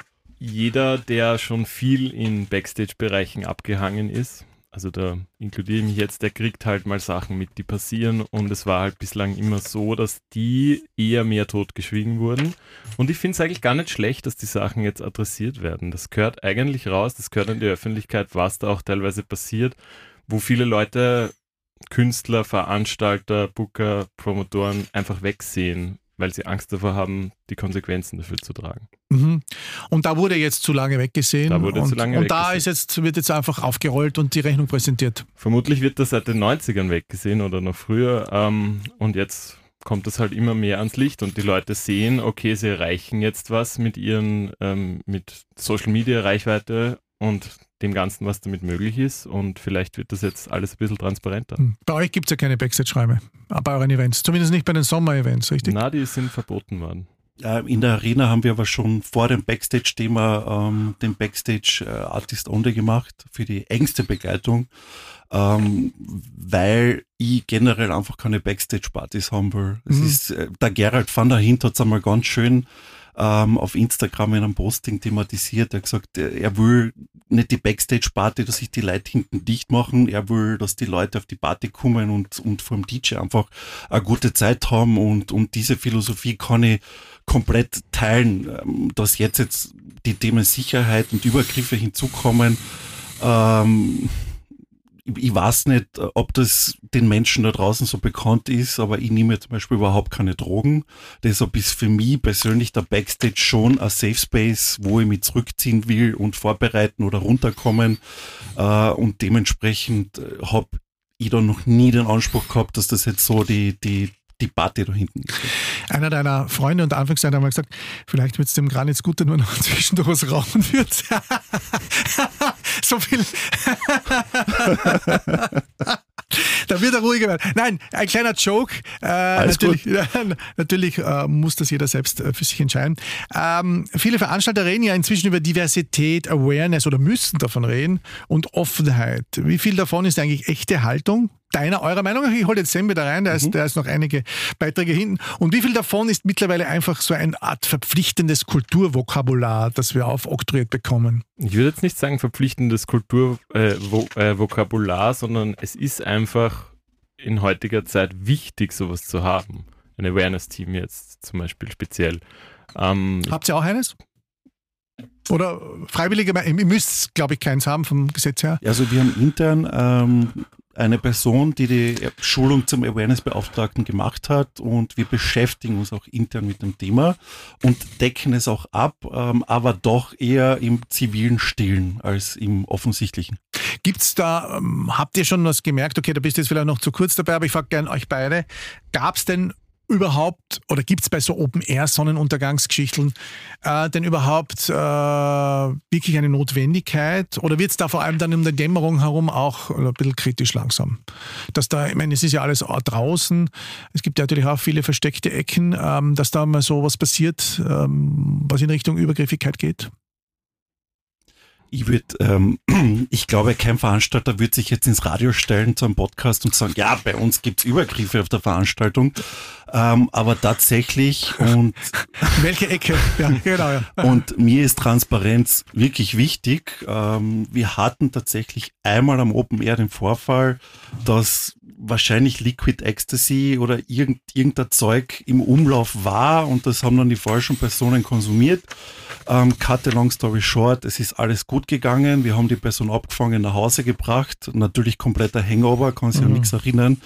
jeder, der schon viel in Backstage-Bereichen abgehangen ist, also da inkludiere ich mich jetzt, der kriegt halt mal Sachen mit, die passieren, und es war halt bislang immer so, dass die eher mehr totgeschwiegen wurden, und ich finde es eigentlich gar nicht schlecht, dass die Sachen jetzt adressiert werden. Das gehört eigentlich raus, das gehört in die Öffentlichkeit, was da auch teilweise passiert, wo viele Leute, Künstler, Veranstalter, Booker, Promotoren einfach wegsehen, weil sie Angst davor haben, die Konsequenzen dafür zu tragen. Und da wurde jetzt zu lange weggesehen. Und da wird jetzt einfach aufgerollt und die Rechnung präsentiert. Vermutlich wird das seit den 90ern weggesehen oder noch früher. Und jetzt kommt das halt immer mehr ans Licht, und die Leute sehen, okay, sie erreichen jetzt was mit ihren mit Social Media Reichweite und dem Ganzen, was damit möglich ist, und vielleicht wird das jetzt alles ein bisschen transparenter. Bei euch gibt es ja keine Backstage-Räume, bei euren Events, zumindest nicht bei den Sommer-Events, richtig? Na, die sind verboten worden. In der Arena haben wir aber schon vor dem Backstage-Thema den Backstage Artist Only gemacht für die engste Begleitung, weil ich generell einfach keine Backstage-Partys haben will. Es ist, der Gerald van der Hint hat es einmal ganz schön auf Instagram in einem Posting thematisiert. Er hat gesagt, er will nicht die Backstage-Party, dass sich die Leute hinten dicht machen. Er will, dass die Leute auf die Party kommen und vom DJ einfach eine gute Zeit haben, und diese Philosophie kann ich komplett teilen, dass jetzt die Themen Sicherheit und Übergriffe hinzukommen. Ich weiß nicht, ob das den Menschen da draußen so bekannt ist, aber ich nehme zum Beispiel überhaupt keine Drogen. Deshalb ist für mich persönlich der Backstage schon ein Safe Space, wo ich mich zurückziehen will und vorbereiten oder runterkommen. Und dementsprechend habe ich da noch nie den Anspruch gehabt, dass das jetzt so die Party da hinten ist. Einer deiner Freunde und Anfangszeit haben mal gesagt, vielleicht wird es dem Granitz gut, wenn man noch zwischendurch was rauchen wird. So viel. Da wird er ruhiger werden. Nein, ein kleiner Joke. Natürlich muss das jeder selbst für sich entscheiden. Viele Veranstalter reden ja inzwischen über Diversität, Awareness, oder müssen davon reden, und Offenheit. Wie viel davon ist eigentlich echte Haltung? Eurer Meinung? Ich hole jetzt Sam wieder rein, da ist noch einige Beiträge hinten. Und wie viel davon ist mittlerweile einfach so eine Art verpflichtendes Kulturvokabular, das wir aufoktroyiert bekommen? Ich würde jetzt nicht sagen verpflichtendes Kulturvokabular, sondern es ist einfach in heutiger Zeit wichtig, sowas zu haben. Ein Awareness-Team jetzt zum Beispiel speziell. Habt ihr auch eines? Oder Freiwillige, ihr müsst, glaube ich, keins haben vom Gesetz her. Also wir haben intern eine Person, die Schulung zum Awareness-Beauftragten gemacht hat, und wir beschäftigen uns auch intern mit dem Thema und decken es auch ab, aber doch eher im zivilen Stillen als im offensichtlichen. Gibt's da, habt ihr schon was gemerkt? Okay, da bist du jetzt vielleicht noch zu kurz dabei, aber ich frage gerne euch beide. Gab es denn überhaupt, oder gibt es bei so Open-Air-Sonnenuntergangsgeschichten denn überhaupt wirklich eine Notwendigkeit? Oder wird es da vor allem dann um die Dämmerung herum auch ein bisschen kritisch langsam? Dass da, ich meine, es ist ja alles draußen, es gibt ja natürlich auch viele versteckte Ecken, dass da mal so was passiert, was in Richtung Übergriffigkeit geht? Ich glaube, kein Veranstalter wird sich jetzt ins Radio stellen zu einem Podcast und sagen, ja, bei uns gibt's Übergriffe auf der Veranstaltung. Aber tatsächlich und welche Ecke? Ja, genau. Ja. Und mir ist Transparenz wirklich wichtig. Wir hatten tatsächlich einmal am Open Air den Vorfall, dass wahrscheinlich Liquid Ecstasy oder irgendein Zeug im Umlauf war, und das haben dann die falschen Personen konsumiert. Cut a long story short, es ist alles gut gegangen. Wir haben die Person abgefangen, nach Hause gebracht. Natürlich kompletter Hangover, kann sich an nichts erinnern.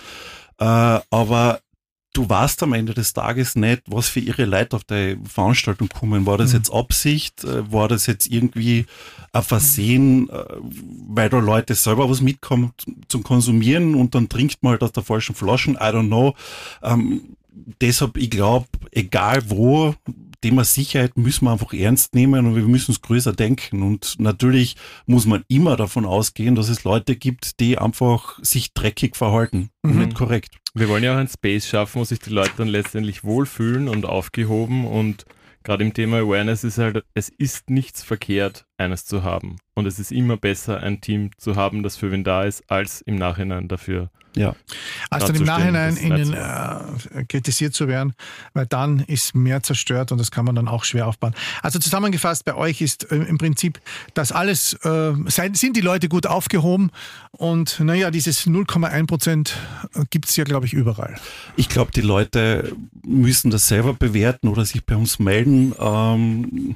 Aber du weißt am Ende des Tages nicht, was für ihre Leute auf der Veranstaltung kommen. War das jetzt Absicht? War das jetzt irgendwie ein Versehen, weil da Leute selber was mitkommen zum Konsumieren und dann trinkt man halt aus der falschen Flaschen? I don't know. Deshalb, ich glaube, egal wo, Thema Sicherheit müssen wir einfach ernst nehmen und wir müssen es größer denken. Und natürlich muss man immer davon ausgehen, dass es Leute gibt, die einfach sich dreckig verhalten und nicht korrekt. Wir wollen ja auch einen Space schaffen, wo sich die Leute dann letztendlich wohlfühlen und aufgehoben, und gerade im Thema Awareness ist halt, es ist nichts verkehrt, eines zu haben. Und es ist immer besser, ein Team zu haben, das für wen da ist, als im Nachhinein dafür. Ja. Als dann im Nachhinein kritisiert zu werden, weil dann ist mehr zerstört und das kann man dann auch schwer aufbauen. Also zusammengefasst, bei euch ist im Prinzip das alles, sind die Leute gut aufgehoben, und naja, dieses 0,1% gibt es ja, glaube ich, überall. Ich glaube, die Leute müssen das selber bewerten oder sich bei uns melden.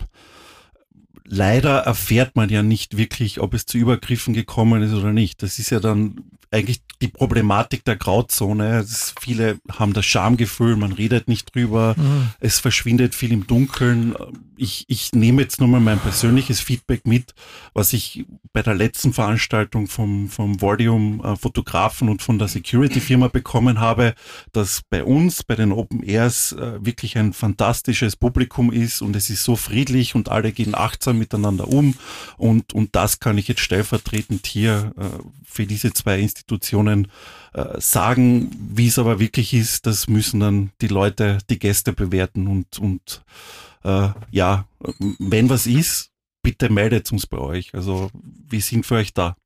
Leider erfährt man ja nicht wirklich, ob es zu Übergriffen gekommen ist oder nicht. Das ist ja dann eigentlich die Problematik der Grauzone. Viele haben das Schamgefühl, man redet nicht drüber, es verschwindet viel im Dunkeln. Ich nehme jetzt nur mal mein persönliches Feedback mit, was ich bei der letzten Veranstaltung vom Volume Fotografen und von der Security-Firma bekommen habe, dass bei uns, bei den Open Airs, wirklich ein fantastisches Publikum ist und es ist so friedlich und alle gehen achtsam miteinander um, und das kann ich jetzt stellvertretend hier für diese zwei Institutionen sagen. Wie es aber wirklich ist, das müssen dann die Leute, die Gäste bewerten, und wenn was ist, bitte meldet uns bei euch. Also wir sind für euch da.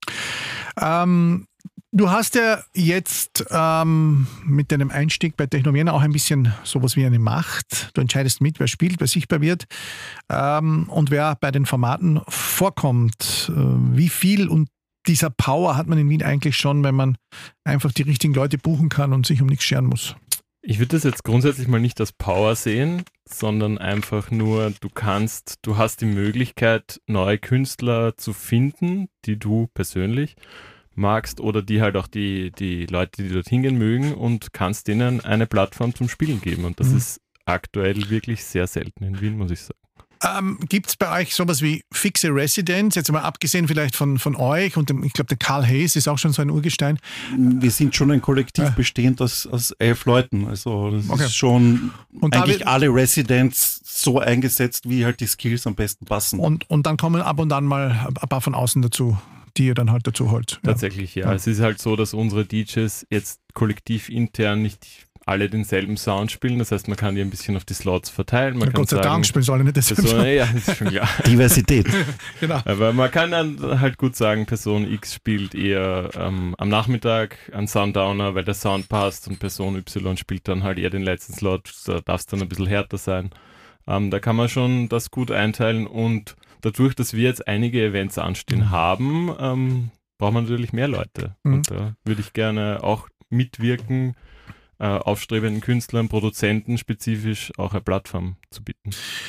Du hast ja jetzt mit deinem Einstieg bei Technomania auch ein bisschen sowas wie eine Macht. Du entscheidest mit, wer spielt, wer sichtbar wird und wer bei den Formaten vorkommt. Wie viel und dieser Power hat man in Wien eigentlich schon, wenn man einfach die richtigen Leute buchen kann und sich um nichts scheren muss? Ich würde das jetzt grundsätzlich mal nicht als Power sehen, sondern einfach nur, du hast die Möglichkeit, neue Künstler zu finden, die du persönlich magst oder die halt auch die Leute, die dorthin gehen mögen, und kannst denen eine Plattform zum Spielen geben. Und das ist aktuell wirklich sehr selten in Wien, muss ich sagen. Gibt es bei euch sowas wie fixe Residenz? Jetzt mal abgesehen vielleicht von euch und ich glaube, der Karl Hayes ist auch schon so ein Urgestein. Wir sind schon ein Kollektiv bestehend aus 11 Leuten. Also das ist schon und eigentlich alle Residents so eingesetzt, wie halt die Skills am besten passen. Und dann kommen ab und an mal ein paar von außen dazu, die ihr dann halt dazu holt. Tatsächlich, ja. Es ist halt so, dass unsere DJs jetzt kollektiv intern nicht alle denselben Sound spielen. Das heißt, man kann die ein bisschen auf die Slots verteilen. Man kann Gott sei Dank spielen sie alle nicht dasselbe. Ja, das ist schon klar. Diversität. Genau. Aber man kann dann halt gut sagen, Person X spielt eher am Nachmittag einen Sundowner, weil der Sound passt, und Person Y spielt dann halt eher den letzten Slot. Da darf es dann ein bisschen härter sein. Da kann man schon das gut einteilen, und dadurch, dass wir jetzt einige Events anstehen haben, braucht man natürlich mehr Leute. Und da würde ich gerne auch mitwirken, aufstrebenden Künstlern, Produzenten spezifisch auch eine Plattform zu bieten.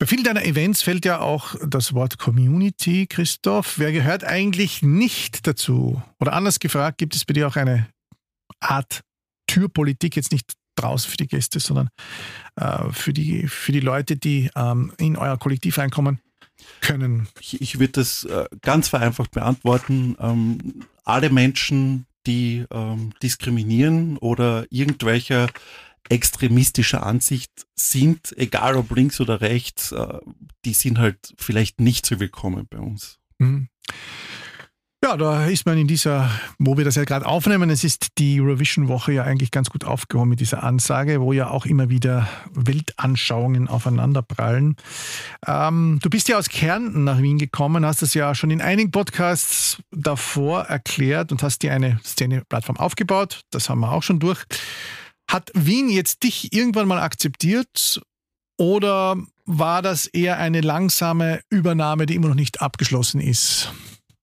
Bei vielen deiner Events fällt ja auch das Wort Community, Christoph. Wer gehört eigentlich nicht dazu? Oder anders gefragt, gibt es bei dir auch eine Art Türpolitik, jetzt nicht draußen für die Gäste, sondern für die Leute, die in euer Kollektiv reinkommen können? Ich würde das ganz vereinfacht beantworten. Alle Menschen, die diskriminieren oder irgendwelcher extremistischer Ansicht sind, egal ob links oder rechts, die sind halt vielleicht nicht so willkommen bei uns. Mhm. Ja, da ist man in dieser, wo wir das ja gerade aufnehmen, es ist die Eurovision-Woche ja eigentlich ganz gut aufgehoben mit dieser Ansage, wo ja auch immer wieder Weltanschauungen aufeinanderprallen. Du bist ja aus Kärnten nach Wien gekommen, hast das ja schon in einigen Podcasts davor erklärt und hast dir eine Szene-Plattform aufgebaut. Das haben wir auch schon durch. Hat Wien jetzt dich irgendwann mal akzeptiert oder war das eher eine langsame Übernahme, die immer noch nicht abgeschlossen ist?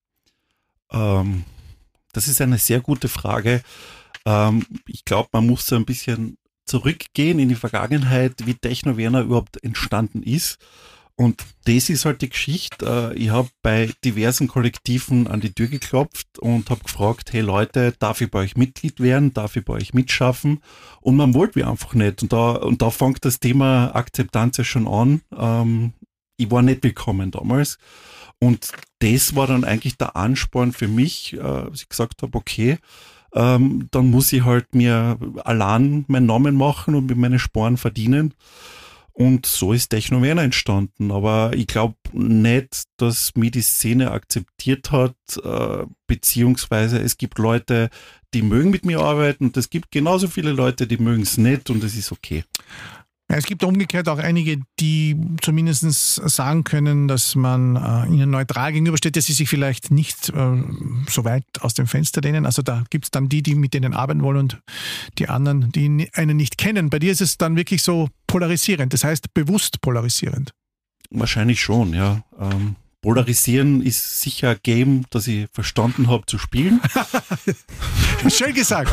Das ist eine sehr gute Frage. Ich glaube, man muss so ein bisschen zurückgehen in die Vergangenheit, wie Techno-Vienna überhaupt entstanden ist. Und das ist halt die Geschichte. Ich habe bei diversen Kollektiven an die Tür geklopft und habe gefragt, hey Leute, darf ich bei euch Mitglied werden? Darf ich bei euch mitschaffen? Und man wollte mich einfach nicht. Und da fängt das Thema Akzeptanz ja schon an. Ich war nicht willkommen damals. Und das war dann eigentlich der Ansporn für mich, dass ich gesagt habe, okay, dann muss ich halt mir allein meinen Namen machen und mit meinen Sporen verdienen. Und so ist Techno-Vienna entstanden. Aber ich glaube nicht, dass mir die Szene akzeptiert hat, beziehungsweise es gibt Leute, die mögen mit mir arbeiten und es gibt genauso viele Leute, die mögen es nicht und es ist okay. Ja, es gibt umgekehrt auch einige, die zumindest sagen können, dass man ihnen neutral gegenübersteht, dass sie sich vielleicht nicht so weit aus dem Fenster lehnen. Also da gibt es dann die mit denen arbeiten wollen und die anderen, die einen nicht kennen. Bei dir ist es dann wirklich so polarisierend, das heißt bewusst polarisierend. Wahrscheinlich schon, ja. Polarisieren ist sicher ein Game, das ich verstanden habe zu spielen. Schön gesagt.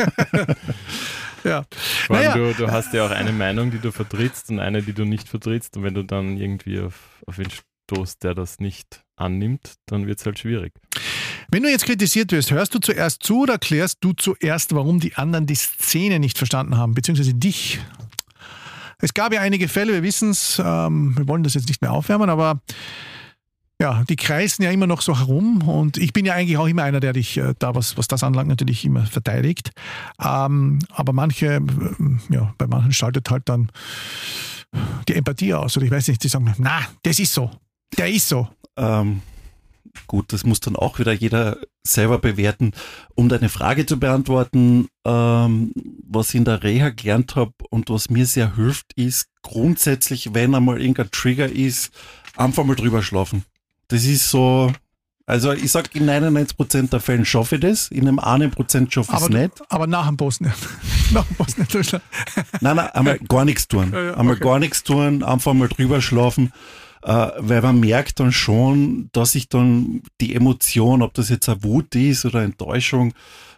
Ja. Vor allem, du hast ja auch eine Meinung, die du vertrittst und eine, die du nicht vertrittst. Und wenn du dann irgendwie auf ihn stoßt, der das nicht annimmt, dann wird es halt schwierig. Wenn du jetzt kritisiert wirst, hörst du zuerst zu oder erklärst du zuerst, warum die anderen die Szene nicht verstanden haben, beziehungsweise dich? Es gab ja einige Fälle, wir wissen es, wir wollen das jetzt nicht mehr aufwärmen, aber ja, die kreisen ja immer noch so herum und ich bin ja eigentlich auch immer einer, der dich da, was das anlangt, natürlich immer verteidigt. Aber manche, ja, bei manchen schaltet halt dann die Empathie aus. Oder ich weiß nicht, die sagen, na, das ist so, der ist so. Gut, das muss dann auch wieder jeder selber bewerten. Um deine Frage zu beantworten, was ich in der Reha gelernt habe und was mir sehr hilft, ist grundsätzlich, wenn einmal irgendein Trigger ist, einfach mal drüber schlafen. Das ist so, also ich sag, in 99% der Fällen schaffe ich das, in einem 1% schaffe ich es nicht. Aber nach dem Posten nicht. Nach dem Posten nicht. Nein, einmal gar nichts tun. Ja, einmal gar nichts tun, einfach mal drüber schlafen, weil man merkt dann schon, dass sich dann die Emotion, ob das jetzt eine Wut ist oder Enttäuschung,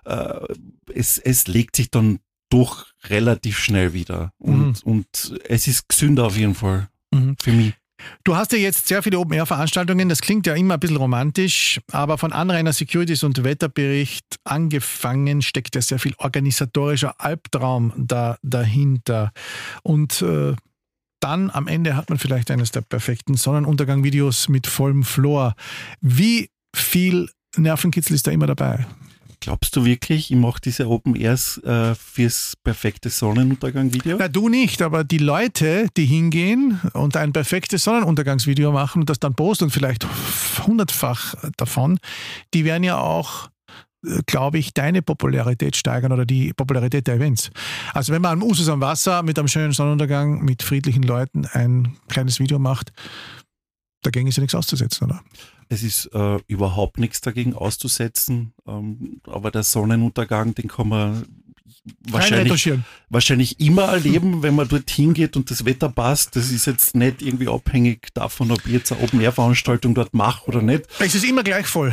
es legt sich dann doch relativ schnell wieder. Und es ist gesünder auf jeden Fall für mich. Du hast ja jetzt sehr viele Open-Air-Veranstaltungen, das klingt ja immer ein bisschen romantisch, aber von Anrainer Securities und Wetterbericht angefangen steckt ja sehr viel organisatorischer Albtraum dahinter. Und dann am Ende hat man vielleicht eines der perfekten Sonnenuntergang-Videos mit vollem Floor. Wie viel Nervenkitzel ist da immer dabei? Glaubst du wirklich, ich mache diese Open Airs fürs perfekte Sonnenuntergang-Video? Na, du nicht, aber die Leute, die hingehen und ein perfektes Sonnenuntergangsvideo machen und das dann posten und vielleicht 100-fach davon, die werden ja auch, glaube ich, deine Popularität steigern oder die Popularität der Events. Also wenn man am Usus am Wasser mit einem schönen Sonnenuntergang mit friedlichen Leuten ein kleines Video macht, dagegen ist ja nichts auszusetzen, oder? Es ist überhaupt nichts dagegen auszusetzen, aber der Sonnenuntergang, den kann man wahrscheinlich immer erleben, wenn man dorthin geht und das Wetter passt. Das ist jetzt nicht irgendwie abhängig davon, ob ich jetzt eine Open-Air-Veranstaltung dort mache oder nicht. Es ist immer gleich voll.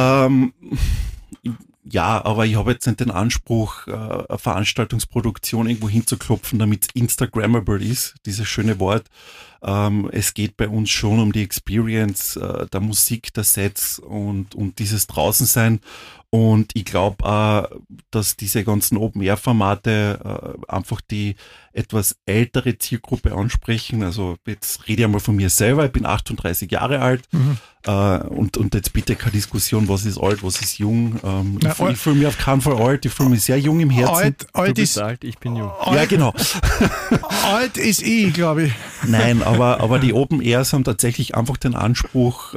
Ja, aber ich habe jetzt nicht den Anspruch, eine Veranstaltungsproduktion irgendwo hinzuklopfen, damit es Instagrammable ist, dieses schöne Wort. Es geht bei uns schon um die Experience der Musik, der Sets und dieses Draußensein. Und ich glaube auch, dass diese ganzen Open-Air-Formate einfach die etwas ältere Zielgruppe ansprechen. Also jetzt rede ich einmal von mir selber, ich bin 38 Jahre alt und jetzt bitte keine Diskussion, was ist alt, was ist jung. Ich fühle mich auf keinen Fall alt, ich fühle mich sehr jung im Herzen. Alt ist alt, ich bin jung. Ja, genau. Alt ist ich, glaube ich. Nein, aber die Open Airs haben tatsächlich einfach den Anspruch,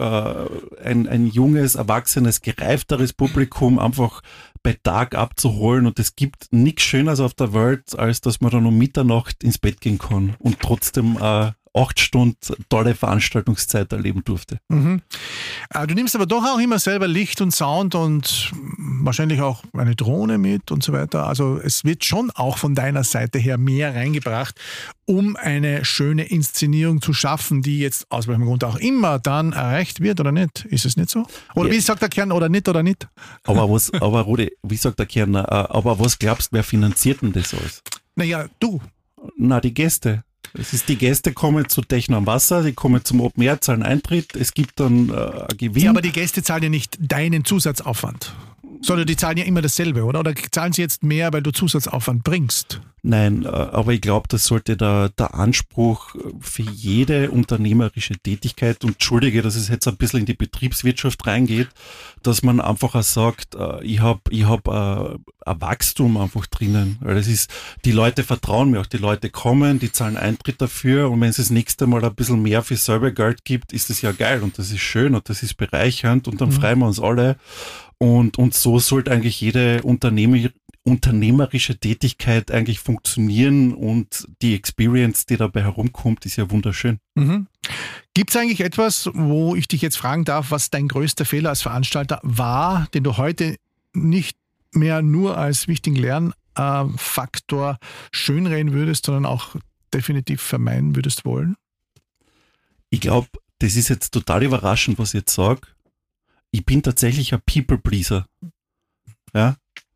ein junges, erwachsenes, gereifteres Publikum einfach bei Tag abzuholen, und es gibt nichts Schöneres auf der Welt, als dass man dann um Mitternacht ins Bett gehen kann und trotzdem 8 Stunden tolle Veranstaltungszeit erleben durfte. Mhm. Du nimmst aber doch auch immer selber Licht und Sound und wahrscheinlich auch eine Drohne mit und so weiter. Also es wird schon auch von deiner Seite her mehr reingebracht, um eine schöne Inszenierung zu schaffen, die jetzt aus welchem Grund auch immer dann erreicht wird, oder nicht? Ist es nicht so? Oder Ja. wie sagt der Kern, oder nicht, oder nicht? Aber Rudi, wie sagt der Kerner, aber was glaubst du, wer finanziert denn das alles? Naja, du. Na, die Gäste. Es ist, die Gäste kommen zu Techno am Wasser, die kommen zum Open Air, zahlen Eintritt, es gibt dann einen Gewinn. Ja, aber die Gäste zahlen ja nicht deinen Zusatzaufwand, sondern die zahlen ja immer dasselbe, oder? Oder zahlen sie jetzt mehr, weil du Zusatzaufwand bringst? Nein, aber ich glaube, das sollte der Anspruch für jede unternehmerische Tätigkeit, und entschuldige, dass es jetzt ein bisschen in die Betriebswirtschaft reingeht, dass man einfach auch sagt, ich hab ein Wachstum einfach drinnen. Weil das ist, die Leute vertrauen mir auch, die Leute kommen, die zahlen Eintritt dafür, und wenn es das nächste Mal ein bisschen mehr für selber Geld gibt, ist das ja geil und das ist schön und das ist bereichernd, und dann freuen wir uns alle. Und so sollte eigentlich jede unternehmerische Tätigkeit eigentlich funktionieren, und die Experience, die dabei herumkommt, ist ja wunderschön. Mhm. Gibt es eigentlich etwas, wo ich dich jetzt fragen darf, was dein größter Fehler als Veranstalter war, den du heute nicht mehr nur als wichtigen Lernfaktor schönreden würdest, sondern auch definitiv vermeiden würdest wollen? Ich glaube, das ist jetzt total überraschend, was ich jetzt sage. Ich bin tatsächlich ein People-Pleaser. Ja?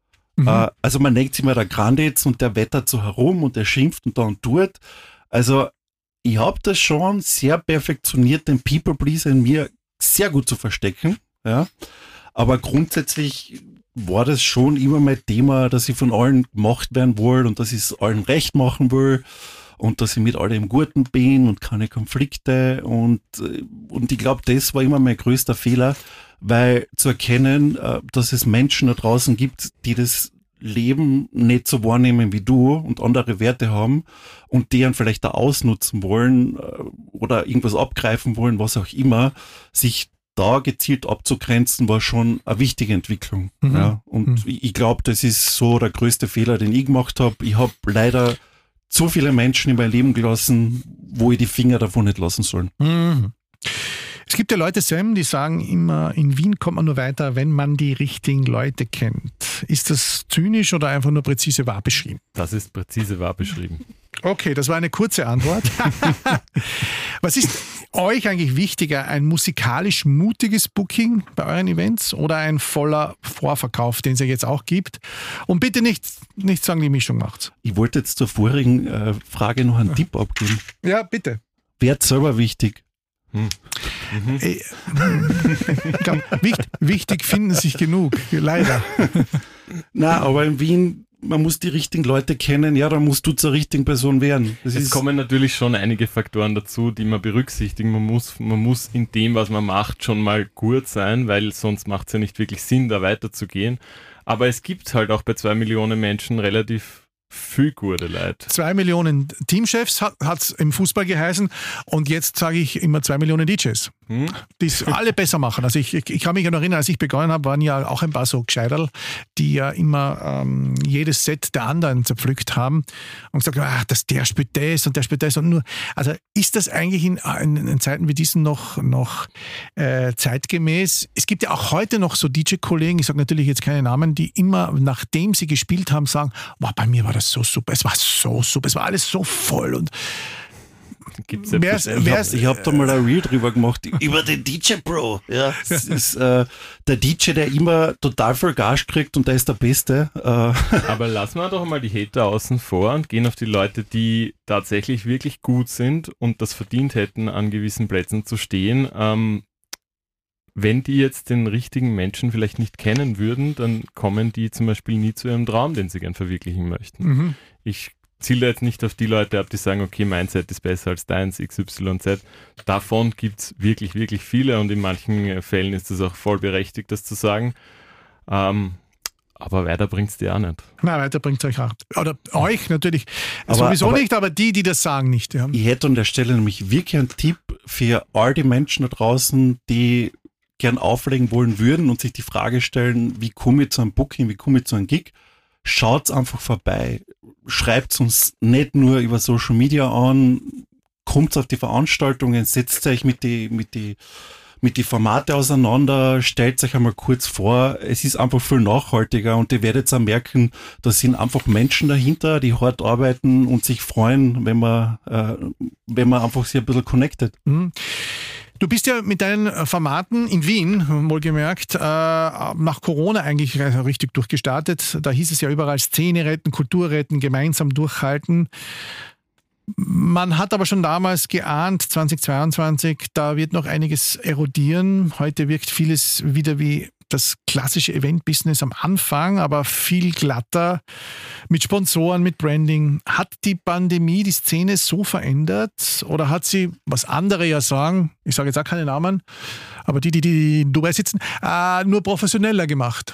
Also man denkt sich mal, der Granditz und der wettert so herum und der schimpft und da und dort. Also ich habe das schon sehr perfektioniert, den People-Pleaser in mir sehr gut zu verstecken. Ja? Aber grundsätzlich war das schon immer mein Thema, dass ich von allen gemacht werden will und dass ich es allen recht machen will und dass ich mit allem im Guten bin und keine Konflikte. Und ich glaube, das war immer mein größter Fehler, weil zu erkennen, dass es Menschen da draußen gibt, die das Leben nicht so wahrnehmen wie du und andere Werte haben und deren vielleicht da ausnutzen wollen oder irgendwas abgreifen wollen, was auch immer, sich da gezielt abzugrenzen, war schon eine wichtige Entwicklung. Ja. Und ich glaube, das ist so der größte Fehler, den ich gemacht habe. Ich habe leider zu viele Menschen in mein Leben gelassen, wo ich die Finger davon nicht lassen sollen. Mhm. Es gibt ja Leute, Sam, die sagen immer, in Wien kommt man nur weiter, wenn man die richtigen Leute kennt. Ist das zynisch oder einfach nur präzise wahr beschrieben? Das ist präzise wahr beschrieben. Okay, das war eine kurze Antwort. Was ist euch eigentlich wichtiger, ein musikalisch mutiges Booking bei euren Events oder ein voller Vorverkauf, den es ja jetzt auch gibt? Und bitte nicht sagen, die Mischung macht's. Ich wollte jetzt zur vorigen Frage noch einen Tipp abgeben. Ja, bitte. Wert selber wichtig. Ich glaub, wichtig finden sich genug, leider. Na, aber in Wien, man muss die richtigen Leute kennen, ja, dann musst du zur richtigen Person werden. Es kommen natürlich schon einige Faktoren dazu, die man berücksichtigen. Man muss in dem, was man macht, schon mal gut sein, weil sonst macht es ja nicht wirklich Sinn, da weiterzugehen. Aber es gibt halt auch bei 2 Millionen Menschen relativ viel gute Leute. 2 Millionen Teamchefs hat es im Fußball geheißen, und jetzt sage ich immer 2 Millionen DJs, die es alle besser machen. Also ich kann mich ja noch erinnern, als ich begonnen habe, waren ja auch ein paar so Gescheiterl, die ja immer jedes Set der anderen zerpflückt haben und gesagt haben, der spielt das und der spielt das. Und nur, also ist das eigentlich in Zeiten wie diesen noch zeitgemäß? Es gibt ja auch heute noch so DJ-Kollegen, ich sage natürlich jetzt keine Namen, die immer, nachdem sie gespielt haben, sagen, wow, bei mir war das so super, es war so super, es war alles so voll. Und Gibt's Ich habe da mal ein Reel drüber gemacht, über den DJ Pro. Ja, das ist der DJ, der immer total viel Gas kriegt und der ist der Beste. Aber lassen wir doch mal die Hater außen vor und gehen auf die Leute, die tatsächlich wirklich gut sind und das verdient hätten, an gewissen Plätzen zu stehen. Wenn die jetzt den richtigen Menschen vielleicht nicht kennen würden, dann kommen die zum Beispiel nie zu ihrem Traum, den sie gern verwirklichen möchten. Mhm. Ich ziele jetzt nicht auf die Leute ab, die sagen, okay, mein Set ist besser als deins, XYZ. Davon gibt es wirklich, wirklich viele und in manchen Fällen ist es auch voll berechtigt, das zu sagen. Aber weiter bringt es dir auch nicht. Nein, weiter bringt es euch auch. Oder euch natürlich. Aber nicht, aber die das sagen, nicht. Ja. Ich hätte an der Stelle nämlich wirklich einen Tipp für all die Menschen da draußen, die gern auflegen wollen würden und sich die Frage stellen, wie komme ich zu einem Booking, wie komme ich zu einem Gig? Schaut's einfach vorbei. Schreibt's uns nicht nur über Social Media an, kommt auf die Veranstaltungen, setzt euch mit die Formate auseinander, stellt euch einmal kurz vor, es ist einfach viel nachhaltiger und ihr werdet auch merken, da sind einfach Menschen dahinter, die hart arbeiten und sich freuen, wenn man einfach sich ein bisschen connectet. Mhm. Du bist ja mit deinen Formaten in Wien, wohlgemerkt, nach Corona eigentlich richtig durchgestartet. Da hieß es ja überall Szene retten, Kultur retten, gemeinsam durchhalten. Man hat aber schon damals geahnt, 2022, da wird noch einiges erodieren. Heute wirkt vieles wieder wie das klassische Event-Business am Anfang, aber viel glatter, mit Sponsoren, mit Branding. Hat die Pandemie die Szene so verändert oder hat sie, was andere ja sagen, ich sage jetzt auch keine Namen, aber die in Dubai sitzen, nur professioneller gemacht?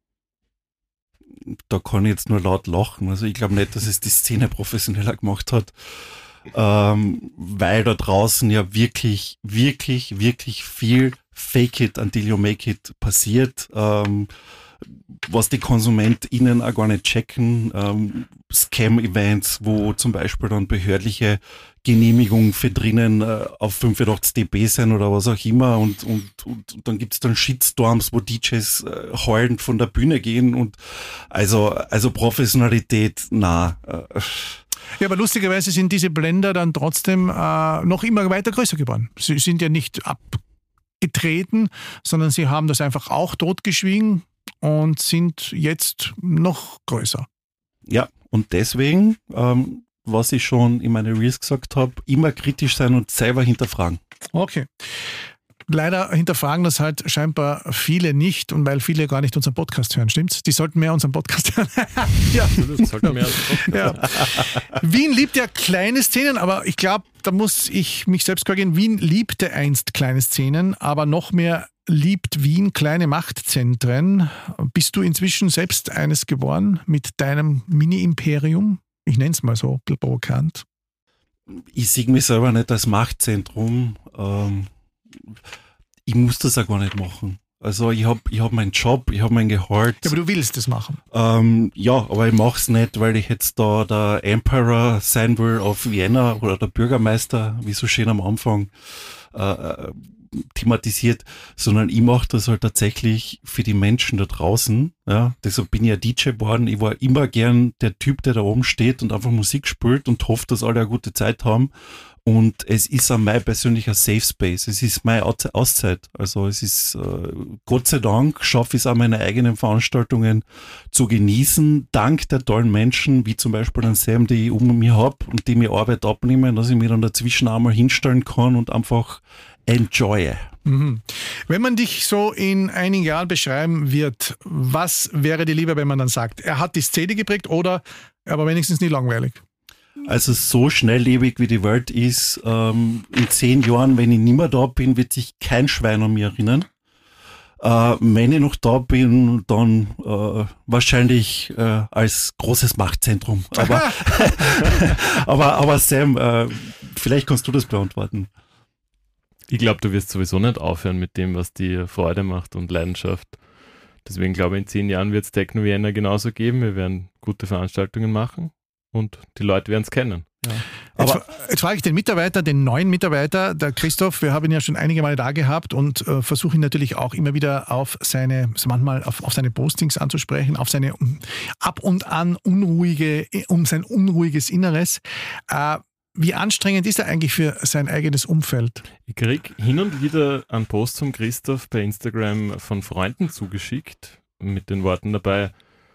Da kann ich jetzt nur laut lachen. Also ich glaube nicht, dass es die Szene professioneller gemacht hat, weil da draußen ja wirklich, wirklich, wirklich viel Fake it until you make it passiert, was die KonsumentInnen auch gar nicht checken. Scam-Events, wo zum Beispiel dann behördliche Genehmigungen für drinnen auf 85 dB sind oder was auch immer und dann gibt's dann Shitstorms, wo DJs heulend von der Bühne gehen und also Professionalität, na. Ja, aber lustigerweise sind diese Blender dann trotzdem noch immer weiter größer geworden. Sie sind ja nicht abgetreten, sondern sie haben das einfach auch totgeschwiegen und sind jetzt noch größer. Ja, und deswegen, was ich schon in meinen Reels gesagt habe, immer kritisch sein und selber hinterfragen. Okay. Leider hinterfragen das halt scheinbar viele nicht und weil viele gar nicht unseren Podcast hören, stimmt's? Die sollten mehr unseren Podcast hören. Ja, absolut, sollten mehr ja. Wien liebt ja kleine Szenen, aber ich glaube, da muss ich mich selbst korrigieren. Wien liebte einst kleine Szenen, aber noch mehr liebt Wien kleine Machtzentren. Bist du inzwischen selbst eines geworden mit deinem Mini-Imperium? Ich nenne es mal so, provokant. Ich sehe mich selber nicht als Machtzentrum. Ich muss das auch gar nicht machen. Also ich hab meinen Job, ich habe mein Gehalt. Ja, aber du willst das machen. Ja, aber ich mache es nicht, weil ich jetzt da der Emperor sein will auf Vienna oder der Bürgermeister, wie so schön am Anfang thematisiert, sondern ich mache das halt tatsächlich für die Menschen da draußen. Ja, deshalb bin ich ja DJ geworden. Ich war immer gern der Typ, der da oben steht und einfach Musik spielt und hofft, dass alle eine gute Zeit haben. Und es ist auch mein persönlicher Safe Space. Es ist meine Auszeit. Also es ist, Gott sei Dank, schaffe ich es auch meine eigenen Veranstaltungen zu genießen, dank der tollen Menschen, wie zum Beispiel den Sam, die ich um mich habe und die mir Arbeit abnehmen, dass ich mir dann dazwischen einmal hinstellen kann und einfach enjoy. Mhm. Wenn man dich so in einigen Jahren beschreiben wird, was wäre dir lieber, wenn man dann sagt, er hat die Szene geprägt oder er war wenigstens nie langweilig? Also so schnelllebig wie die Welt ist, in 10 Jahren, wenn ich nicht mehr da bin, wird sich kein Schwein an mich erinnern. Wenn ich noch da bin, dann wahrscheinlich als großes Machtzentrum. Aber Sam, vielleicht kannst du das beantworten. Ich glaube, du wirst sowieso nicht aufhören mit dem, was dir Freude macht und Leidenschaft. Deswegen glaube ich, in 10 Jahren wird es Techno Vienna genauso geben. Wir werden gute Veranstaltungen machen. Und die Leute werden es kennen. Ja. Aber jetzt frage ich den Mitarbeiter, den neuen Mitarbeiter, der Christoph, wir haben ihn ja schon einige Male da gehabt und versuche ihn natürlich auch immer wieder auf seine Postings anzusprechen, auf seine ab und an sein unruhiges Inneres. wie anstrengend ist er eigentlich für sein eigenes Umfeld? Ich kriege hin und wieder einen Post vom Christoph bei Instagram von Freunden zugeschickt mit den Worten dabei,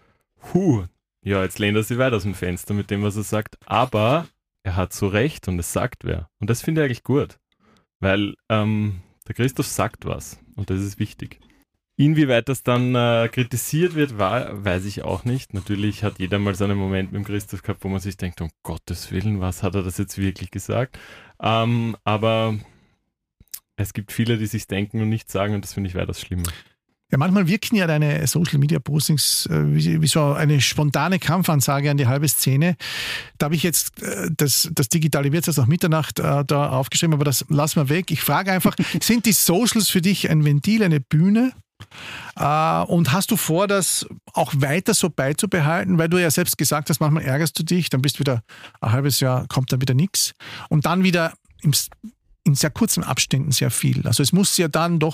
ja, jetzt lehnt er sich weit aus dem Fenster mit dem, was er sagt, aber er hat so recht und es sagt wer. Und das finde ich eigentlich gut, weil der Christoph sagt was und das ist wichtig. Inwieweit das dann kritisiert wird, weiß ich auch nicht. Natürlich hat jeder mal so einen Moment mit dem Christoph gehabt, wo man sich denkt, um Gottes Willen, was hat er das jetzt wirklich gesagt? Aber es gibt viele, die sich denken und nicht sagen und das finde ich weitaus schlimmer. Ja, manchmal wirken ja deine Social-Media-Postings wie so eine spontane Kampfansage an die halbe Szene. Da habe ich jetzt das digitale Wirtshaus nach Mitternacht da aufgeschrieben, aber das lassen wir weg. Ich frage einfach, sind die Socials für dich ein Ventil, eine Bühne? Und hast du vor, das auch weiter so beizubehalten? Weil du ja selbst gesagt hast, manchmal ärgerst du dich, dann bist wieder ein halbes Jahr, kommt dann wieder nichts. Und dann wieder in sehr kurzen Abständen sehr viel. Also es muss ja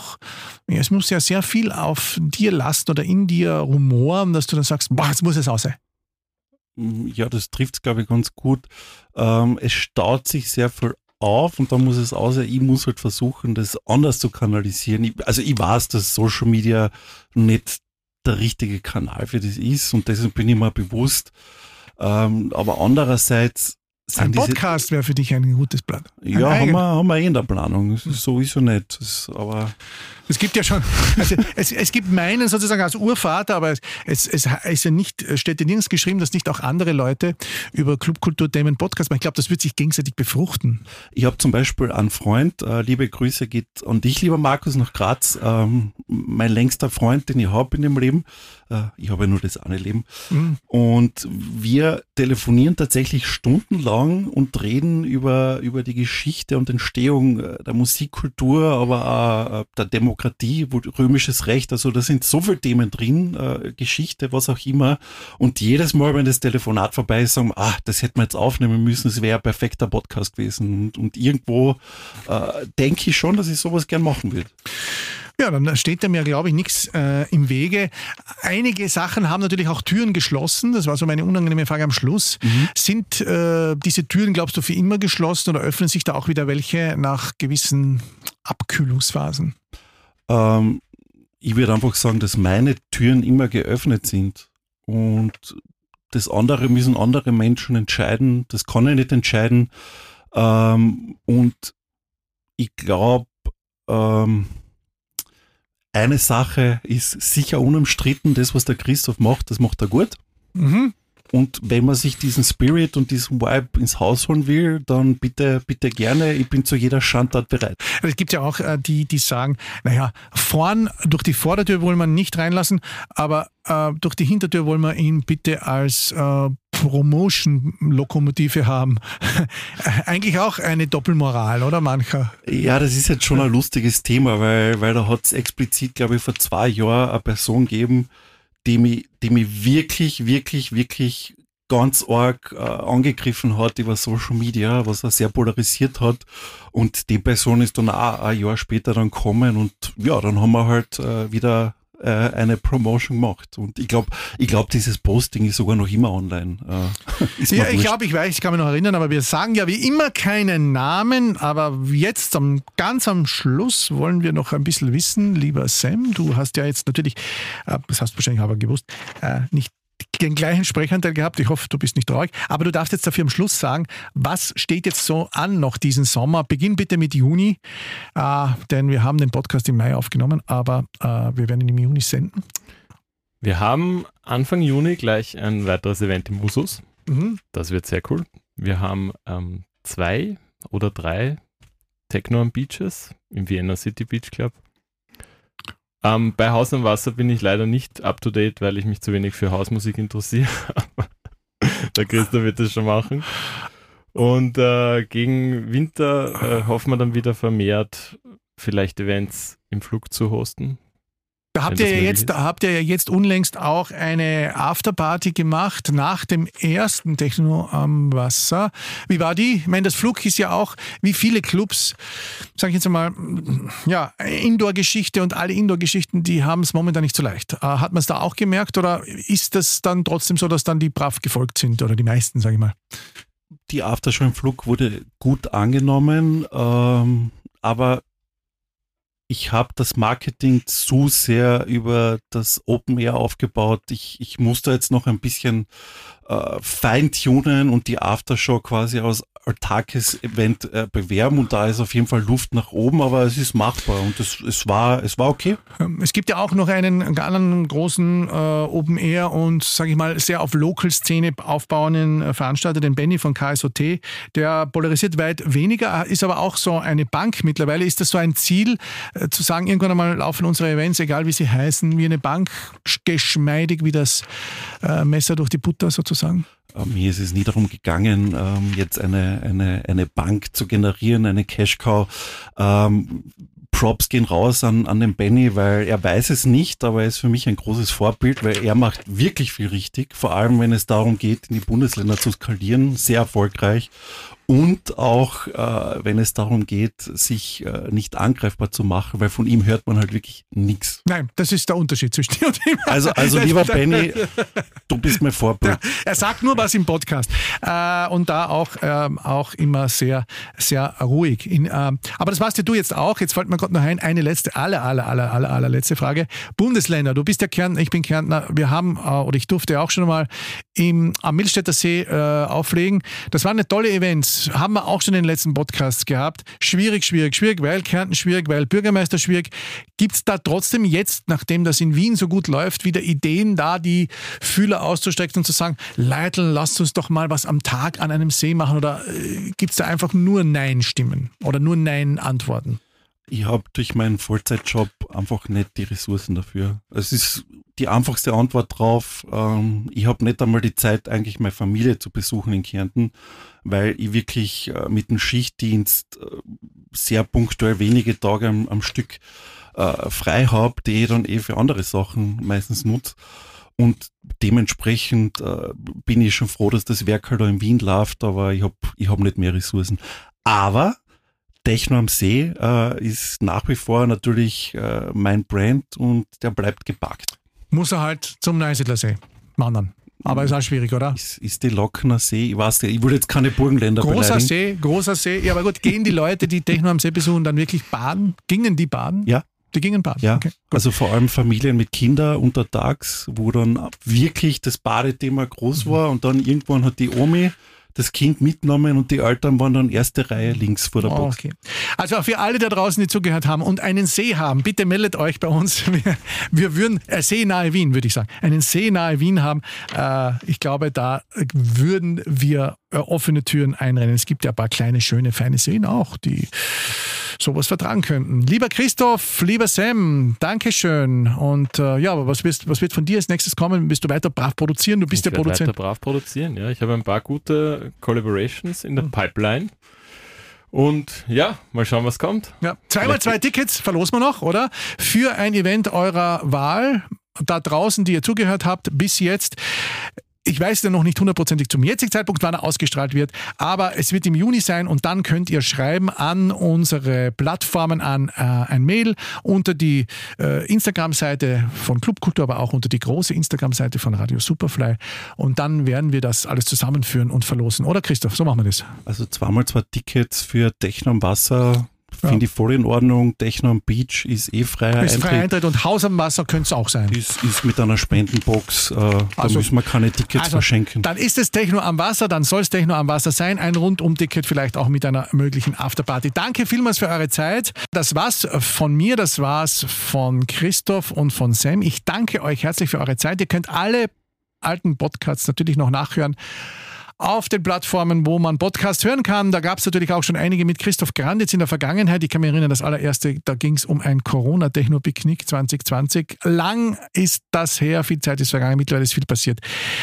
sehr viel auf dir lasten oder in dir rumoren, dass du dann sagst, jetzt muss es aus sein. Ja, das trifft es, glaube ich, ganz gut. Es staut sich sehr viel auf und dann muss es aus. Ich muss halt versuchen, das anders zu kanalisieren. Ich weiß, dass Social Media nicht der richtige Kanal für das ist und deshalb bin ich mir bewusst. Aber andererseits ein Podcast wäre für dich ein gutes Blatt. Ja, haben wir in der Planung. So ist es nicht. Aber es gibt ja schon, also es gibt meinen sozusagen als Urvater, aber es ist ja nicht, steht ja nirgends geschrieben, dass nicht auch andere Leute über Clubkulturthemen Podcasts machen. Ich glaube, das wird sich gegenseitig befruchten. Ich habe zum Beispiel einen Freund, liebe Grüße geht an dich, lieber Markus, nach Graz. Mein längster Freund, den ich habe in dem Leben. Ich habe ja nur das eine Leben. Mhm. Und wir telefonieren tatsächlich stundenlang und reden über die Geschichte und Entstehung der Musikkultur, aber auch der Demokratie, römisches Recht. Also da sind so viele Themen drin, Geschichte, was auch immer. Und jedes Mal, wenn das Telefonat vorbei ist, sagen wir, das hätten wir jetzt aufnehmen müssen, es wäre ein perfekter Podcast gewesen. Und irgendwo denke ich schon, dass ich sowas gern machen will. Ja, dann steht da mir, glaube ich, nichts im Wege. Einige Sachen haben natürlich auch Türen geschlossen. Das war so meine unangenehme Frage am Schluss. Mhm. Sind diese Türen, glaubst du, für immer geschlossen oder öffnen sich da auch wieder welche nach gewissen Abkühlungsphasen? Ich würde einfach sagen, dass meine Türen immer geöffnet sind. Und das andere müssen andere Menschen entscheiden. Das kann ich nicht entscheiden. Und ich glaube, eine Sache ist sicher unumstritten, das, was der Christoph macht, das macht er gut. Mhm. Und wenn man sich diesen Spirit und diesen Vibe ins Haus holen will, dann bitte gerne, ich bin zu jeder Schandtat bereit. Es gibt ja auch die sagen, vorn durch die Vordertür wollen wir ihn nicht reinlassen, aber durch die Hintertür wollen wir ihn bitte als Promotion-Lokomotive haben. Eigentlich auch eine Doppelmoral, oder mancher? Ja, das ist jetzt schon ein lustiges Thema, weil da hat es explizit, glaube ich, vor 2 Jahren eine Person gegeben, die mich wirklich, wirklich, wirklich ganz arg angegriffen hat über Social Media, was er sehr polarisiert hat. Und die Person ist dann auch ein Jahr später dann gekommen und ja, dann haben wir halt wieder eine Promotion gemacht. Und ich glaube, dieses Posting ist sogar noch immer online. Ja, ich weiß, ich kann mich noch erinnern, aber wir sagen ja wie immer keinen Namen, aber jetzt ganz am Schluss wollen wir noch ein bisschen wissen, lieber Sam, du hast ja jetzt natürlich, das hast du wahrscheinlich aber gewusst, nicht den gleichen Sprechanteil gehabt. Ich hoffe, du bist nicht traurig. Aber du darfst jetzt dafür am Schluss sagen, was steht jetzt so an noch diesen Sommer? Beginn bitte mit Juni, denn wir haben den Podcast im Mai aufgenommen, aber wir werden ihn im Juni senden. Wir haben Anfang Juni gleich ein weiteres Event im Musus. Mhm. Das wird sehr cool. Wir haben 2 oder 3 Techno am Beaches im Vienna City Beach Club. Bei Haus am Wasser bin ich leider nicht up to date, weil ich mich zu wenig für Hausmusik interessiere. Der Christoph wird das schon machen. Und gegen Winter hoffen wir dann wieder vermehrt vielleicht Events im Flug zu hosten. Da habt ihr ja jetzt unlängst auch eine Afterparty gemacht nach dem ersten Techno am Wasser. Wie war die? Ich meine, das Flug ist ja auch, wie viele Clubs, sage ich jetzt einmal, ja, Indoor-Geschichte und alle Indoor-Geschichten, die haben es momentan nicht so leicht. Hat man es da auch gemerkt oder ist das dann trotzdem so, dass dann die brav gefolgt sind oder die meisten, sage ich mal? die Aftershow im Flug wurde gut angenommen, aber ich habe das Marketing zu sehr über das Open Air aufgebaut. Ich musste jetzt noch ein bisschen feintunen und die Aftershow quasi als autarkes Event bewerben, und da ist auf jeden Fall Luft nach oben, aber es ist machbar und es war okay. Es gibt ja auch noch einen anderen großen Open Air und, sage ich mal, sehr auf Local-Szene aufbauenden Veranstalter, den Benny von KSOT, der polarisiert weit weniger, ist aber auch so eine Bank mittlerweile. Ist das so ein Ziel, zu sagen, irgendwann einmal laufen unsere Events, egal wie sie heißen, wie eine Bank, geschmeidig wie das Messer durch die Butter sozusagen? Mir ist es nie darum gegangen, jetzt eine Bank zu generieren, eine Cash-Cow. Props gehen raus an den Benny, weil er weiß es nicht, aber er ist für mich ein großes Vorbild, weil er macht wirklich viel richtig, vor allem wenn es darum geht, in die Bundesländer zu skalieren, sehr erfolgreich. Und auch, wenn es darum geht, sich nicht angreifbar zu machen, weil von ihm hört man halt wirklich nichts. Nein, das ist der Unterschied zwischen dir und ihm. Also lieber Benny, du bist mein Vorbild. Ja, er sagt nur was im Podcast und da auch immer sehr, sehr ruhig. Aber das warst ja du jetzt auch. Jetzt fällt mir gerade noch eine letzte, allerletzte Frage. Bundesländer, du bist ja Kärntner, ich bin Kärntner. Wir haben, oder ich durfte auch schon mal am Millstätter See auflegen. Das waren eine tolle Events. Haben wir auch schon in den letzten Podcasts gehabt. Schwierig, weil Kärnten schwierig, weil Bürgermeister schwierig. Gibt es da trotzdem jetzt, nachdem das in Wien so gut läuft, wieder Ideen da, die Fühler auszustrecken und zu sagen, Leitl, lasst uns doch mal was am Tag an einem See machen, oder gibt es da einfach nur Nein-Stimmen oder nur Nein-Antworten? Ich habe durch meinen Vollzeitjob einfach nicht die Ressourcen dafür. Es ist die einfachste Antwort drauf. Ich habe nicht einmal die Zeit, eigentlich meine Familie zu besuchen in Kärnten, weil ich wirklich mit dem Schichtdienst sehr punktuell wenige Tage am Stück frei habe, die ich dann für andere Sachen meistens nutze. Und dementsprechend bin ich schon froh, dass das Werk halt da in Wien läuft, aber ich hab nicht mehr Ressourcen. Aber Techno am See ist nach wie vor natürlich mein Brand und der bleibt gepackt. Muss er halt zum Neusiedlersee wandern. Aber ist auch schwierig, oder? Ist die Lockner See, ich weiß nicht, ich würde jetzt keine Burgenländer beleidigen. Großer See. Ja, aber gut, gehen die Leute, die Techno am See besuchen, dann wirklich baden? Gingen die baden? Ja. Die gingen baden? Ja, okay, also vor allem Familien mit Kindern untertags, wo dann wirklich das Badethema groß war, und dann irgendwann hat die Omi das Kind mitgenommen und die Eltern waren dann erste Reihe links vor der Box. Okay. Also für alle da draußen, die zugehört haben und einen See haben, bitte meldet euch bei uns. Wir würden, See nahe Wien, würde ich sagen, einen See nahe Wien haben. Ich glaube, da würden wir offene Türen einrennen. Es gibt ja ein paar kleine, schöne, feine Seen auch, die sowas vertragen könnten. Lieber Christoph, lieber Sam, Dankeschön. Und aber was wird von dir als nächstes kommen? Bist du weiter brav produzieren? Du bist der Produzent. Ich werde weiter brav produzieren, ja. Ich habe ein paar gute Collaborations in der Pipeline. Und ja, mal schauen, was kommt. Ja. 2x2 Tickets verlosen wir noch, oder? Für ein Event eurer Wahl. Da draußen, die ihr zugehört habt, bis jetzt. Ich weiß ja noch nicht hundertprozentig zum jetzigen Zeitpunkt, wann er ausgestrahlt wird, aber es wird im Juni sein, und dann könnt ihr schreiben an unsere Plattformen, an ein Mail unter die Instagram-Seite von Clubkultur, aber auch unter die große Instagram-Seite von Radio Superfly, und dann werden wir das alles zusammenführen und verlosen. Oder Christoph, so machen wir das. Also 2x2 Tickets für Techno am Wasser. Finde ich voll in Ordnung. Techno am Beach ist freier Eintritt. Ist freier Eintritt, und Haus am Wasser könnte es auch sein. Ist mit einer Spendenbox. Da müssen wir keine Tickets verschenken. Dann ist es Techno am Wasser, dann soll es Techno am Wasser sein. Ein Rundum-Ticket vielleicht auch mit einer möglichen Afterparty. Danke vielmals für eure Zeit. Das war's von mir, das war's von Christoph und von Sam. Ich danke euch herzlich für eure Zeit. Ihr könnt alle alten Podcasts natürlich noch nachhören auf den Plattformen, wo man Podcast hören kann. Da gab es natürlich auch schon einige mit Christoph Granditz in der Vergangenheit. Ich kann mich erinnern, das allererste, da ging es um ein Corona-Techno-Picknick 2020. Lang ist das her, viel Zeit ist vergangen, mittlerweile ist viel passiert.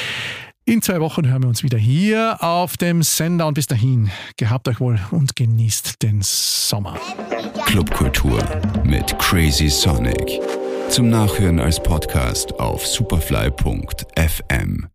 In 2 Wochen hören wir uns wieder hier auf dem Sender, und bis dahin, gehabt euch wohl und genießt den Sommer. Clubkultur mit Crazy Sonic. Zum Nachhören als Podcast auf superfly.fm.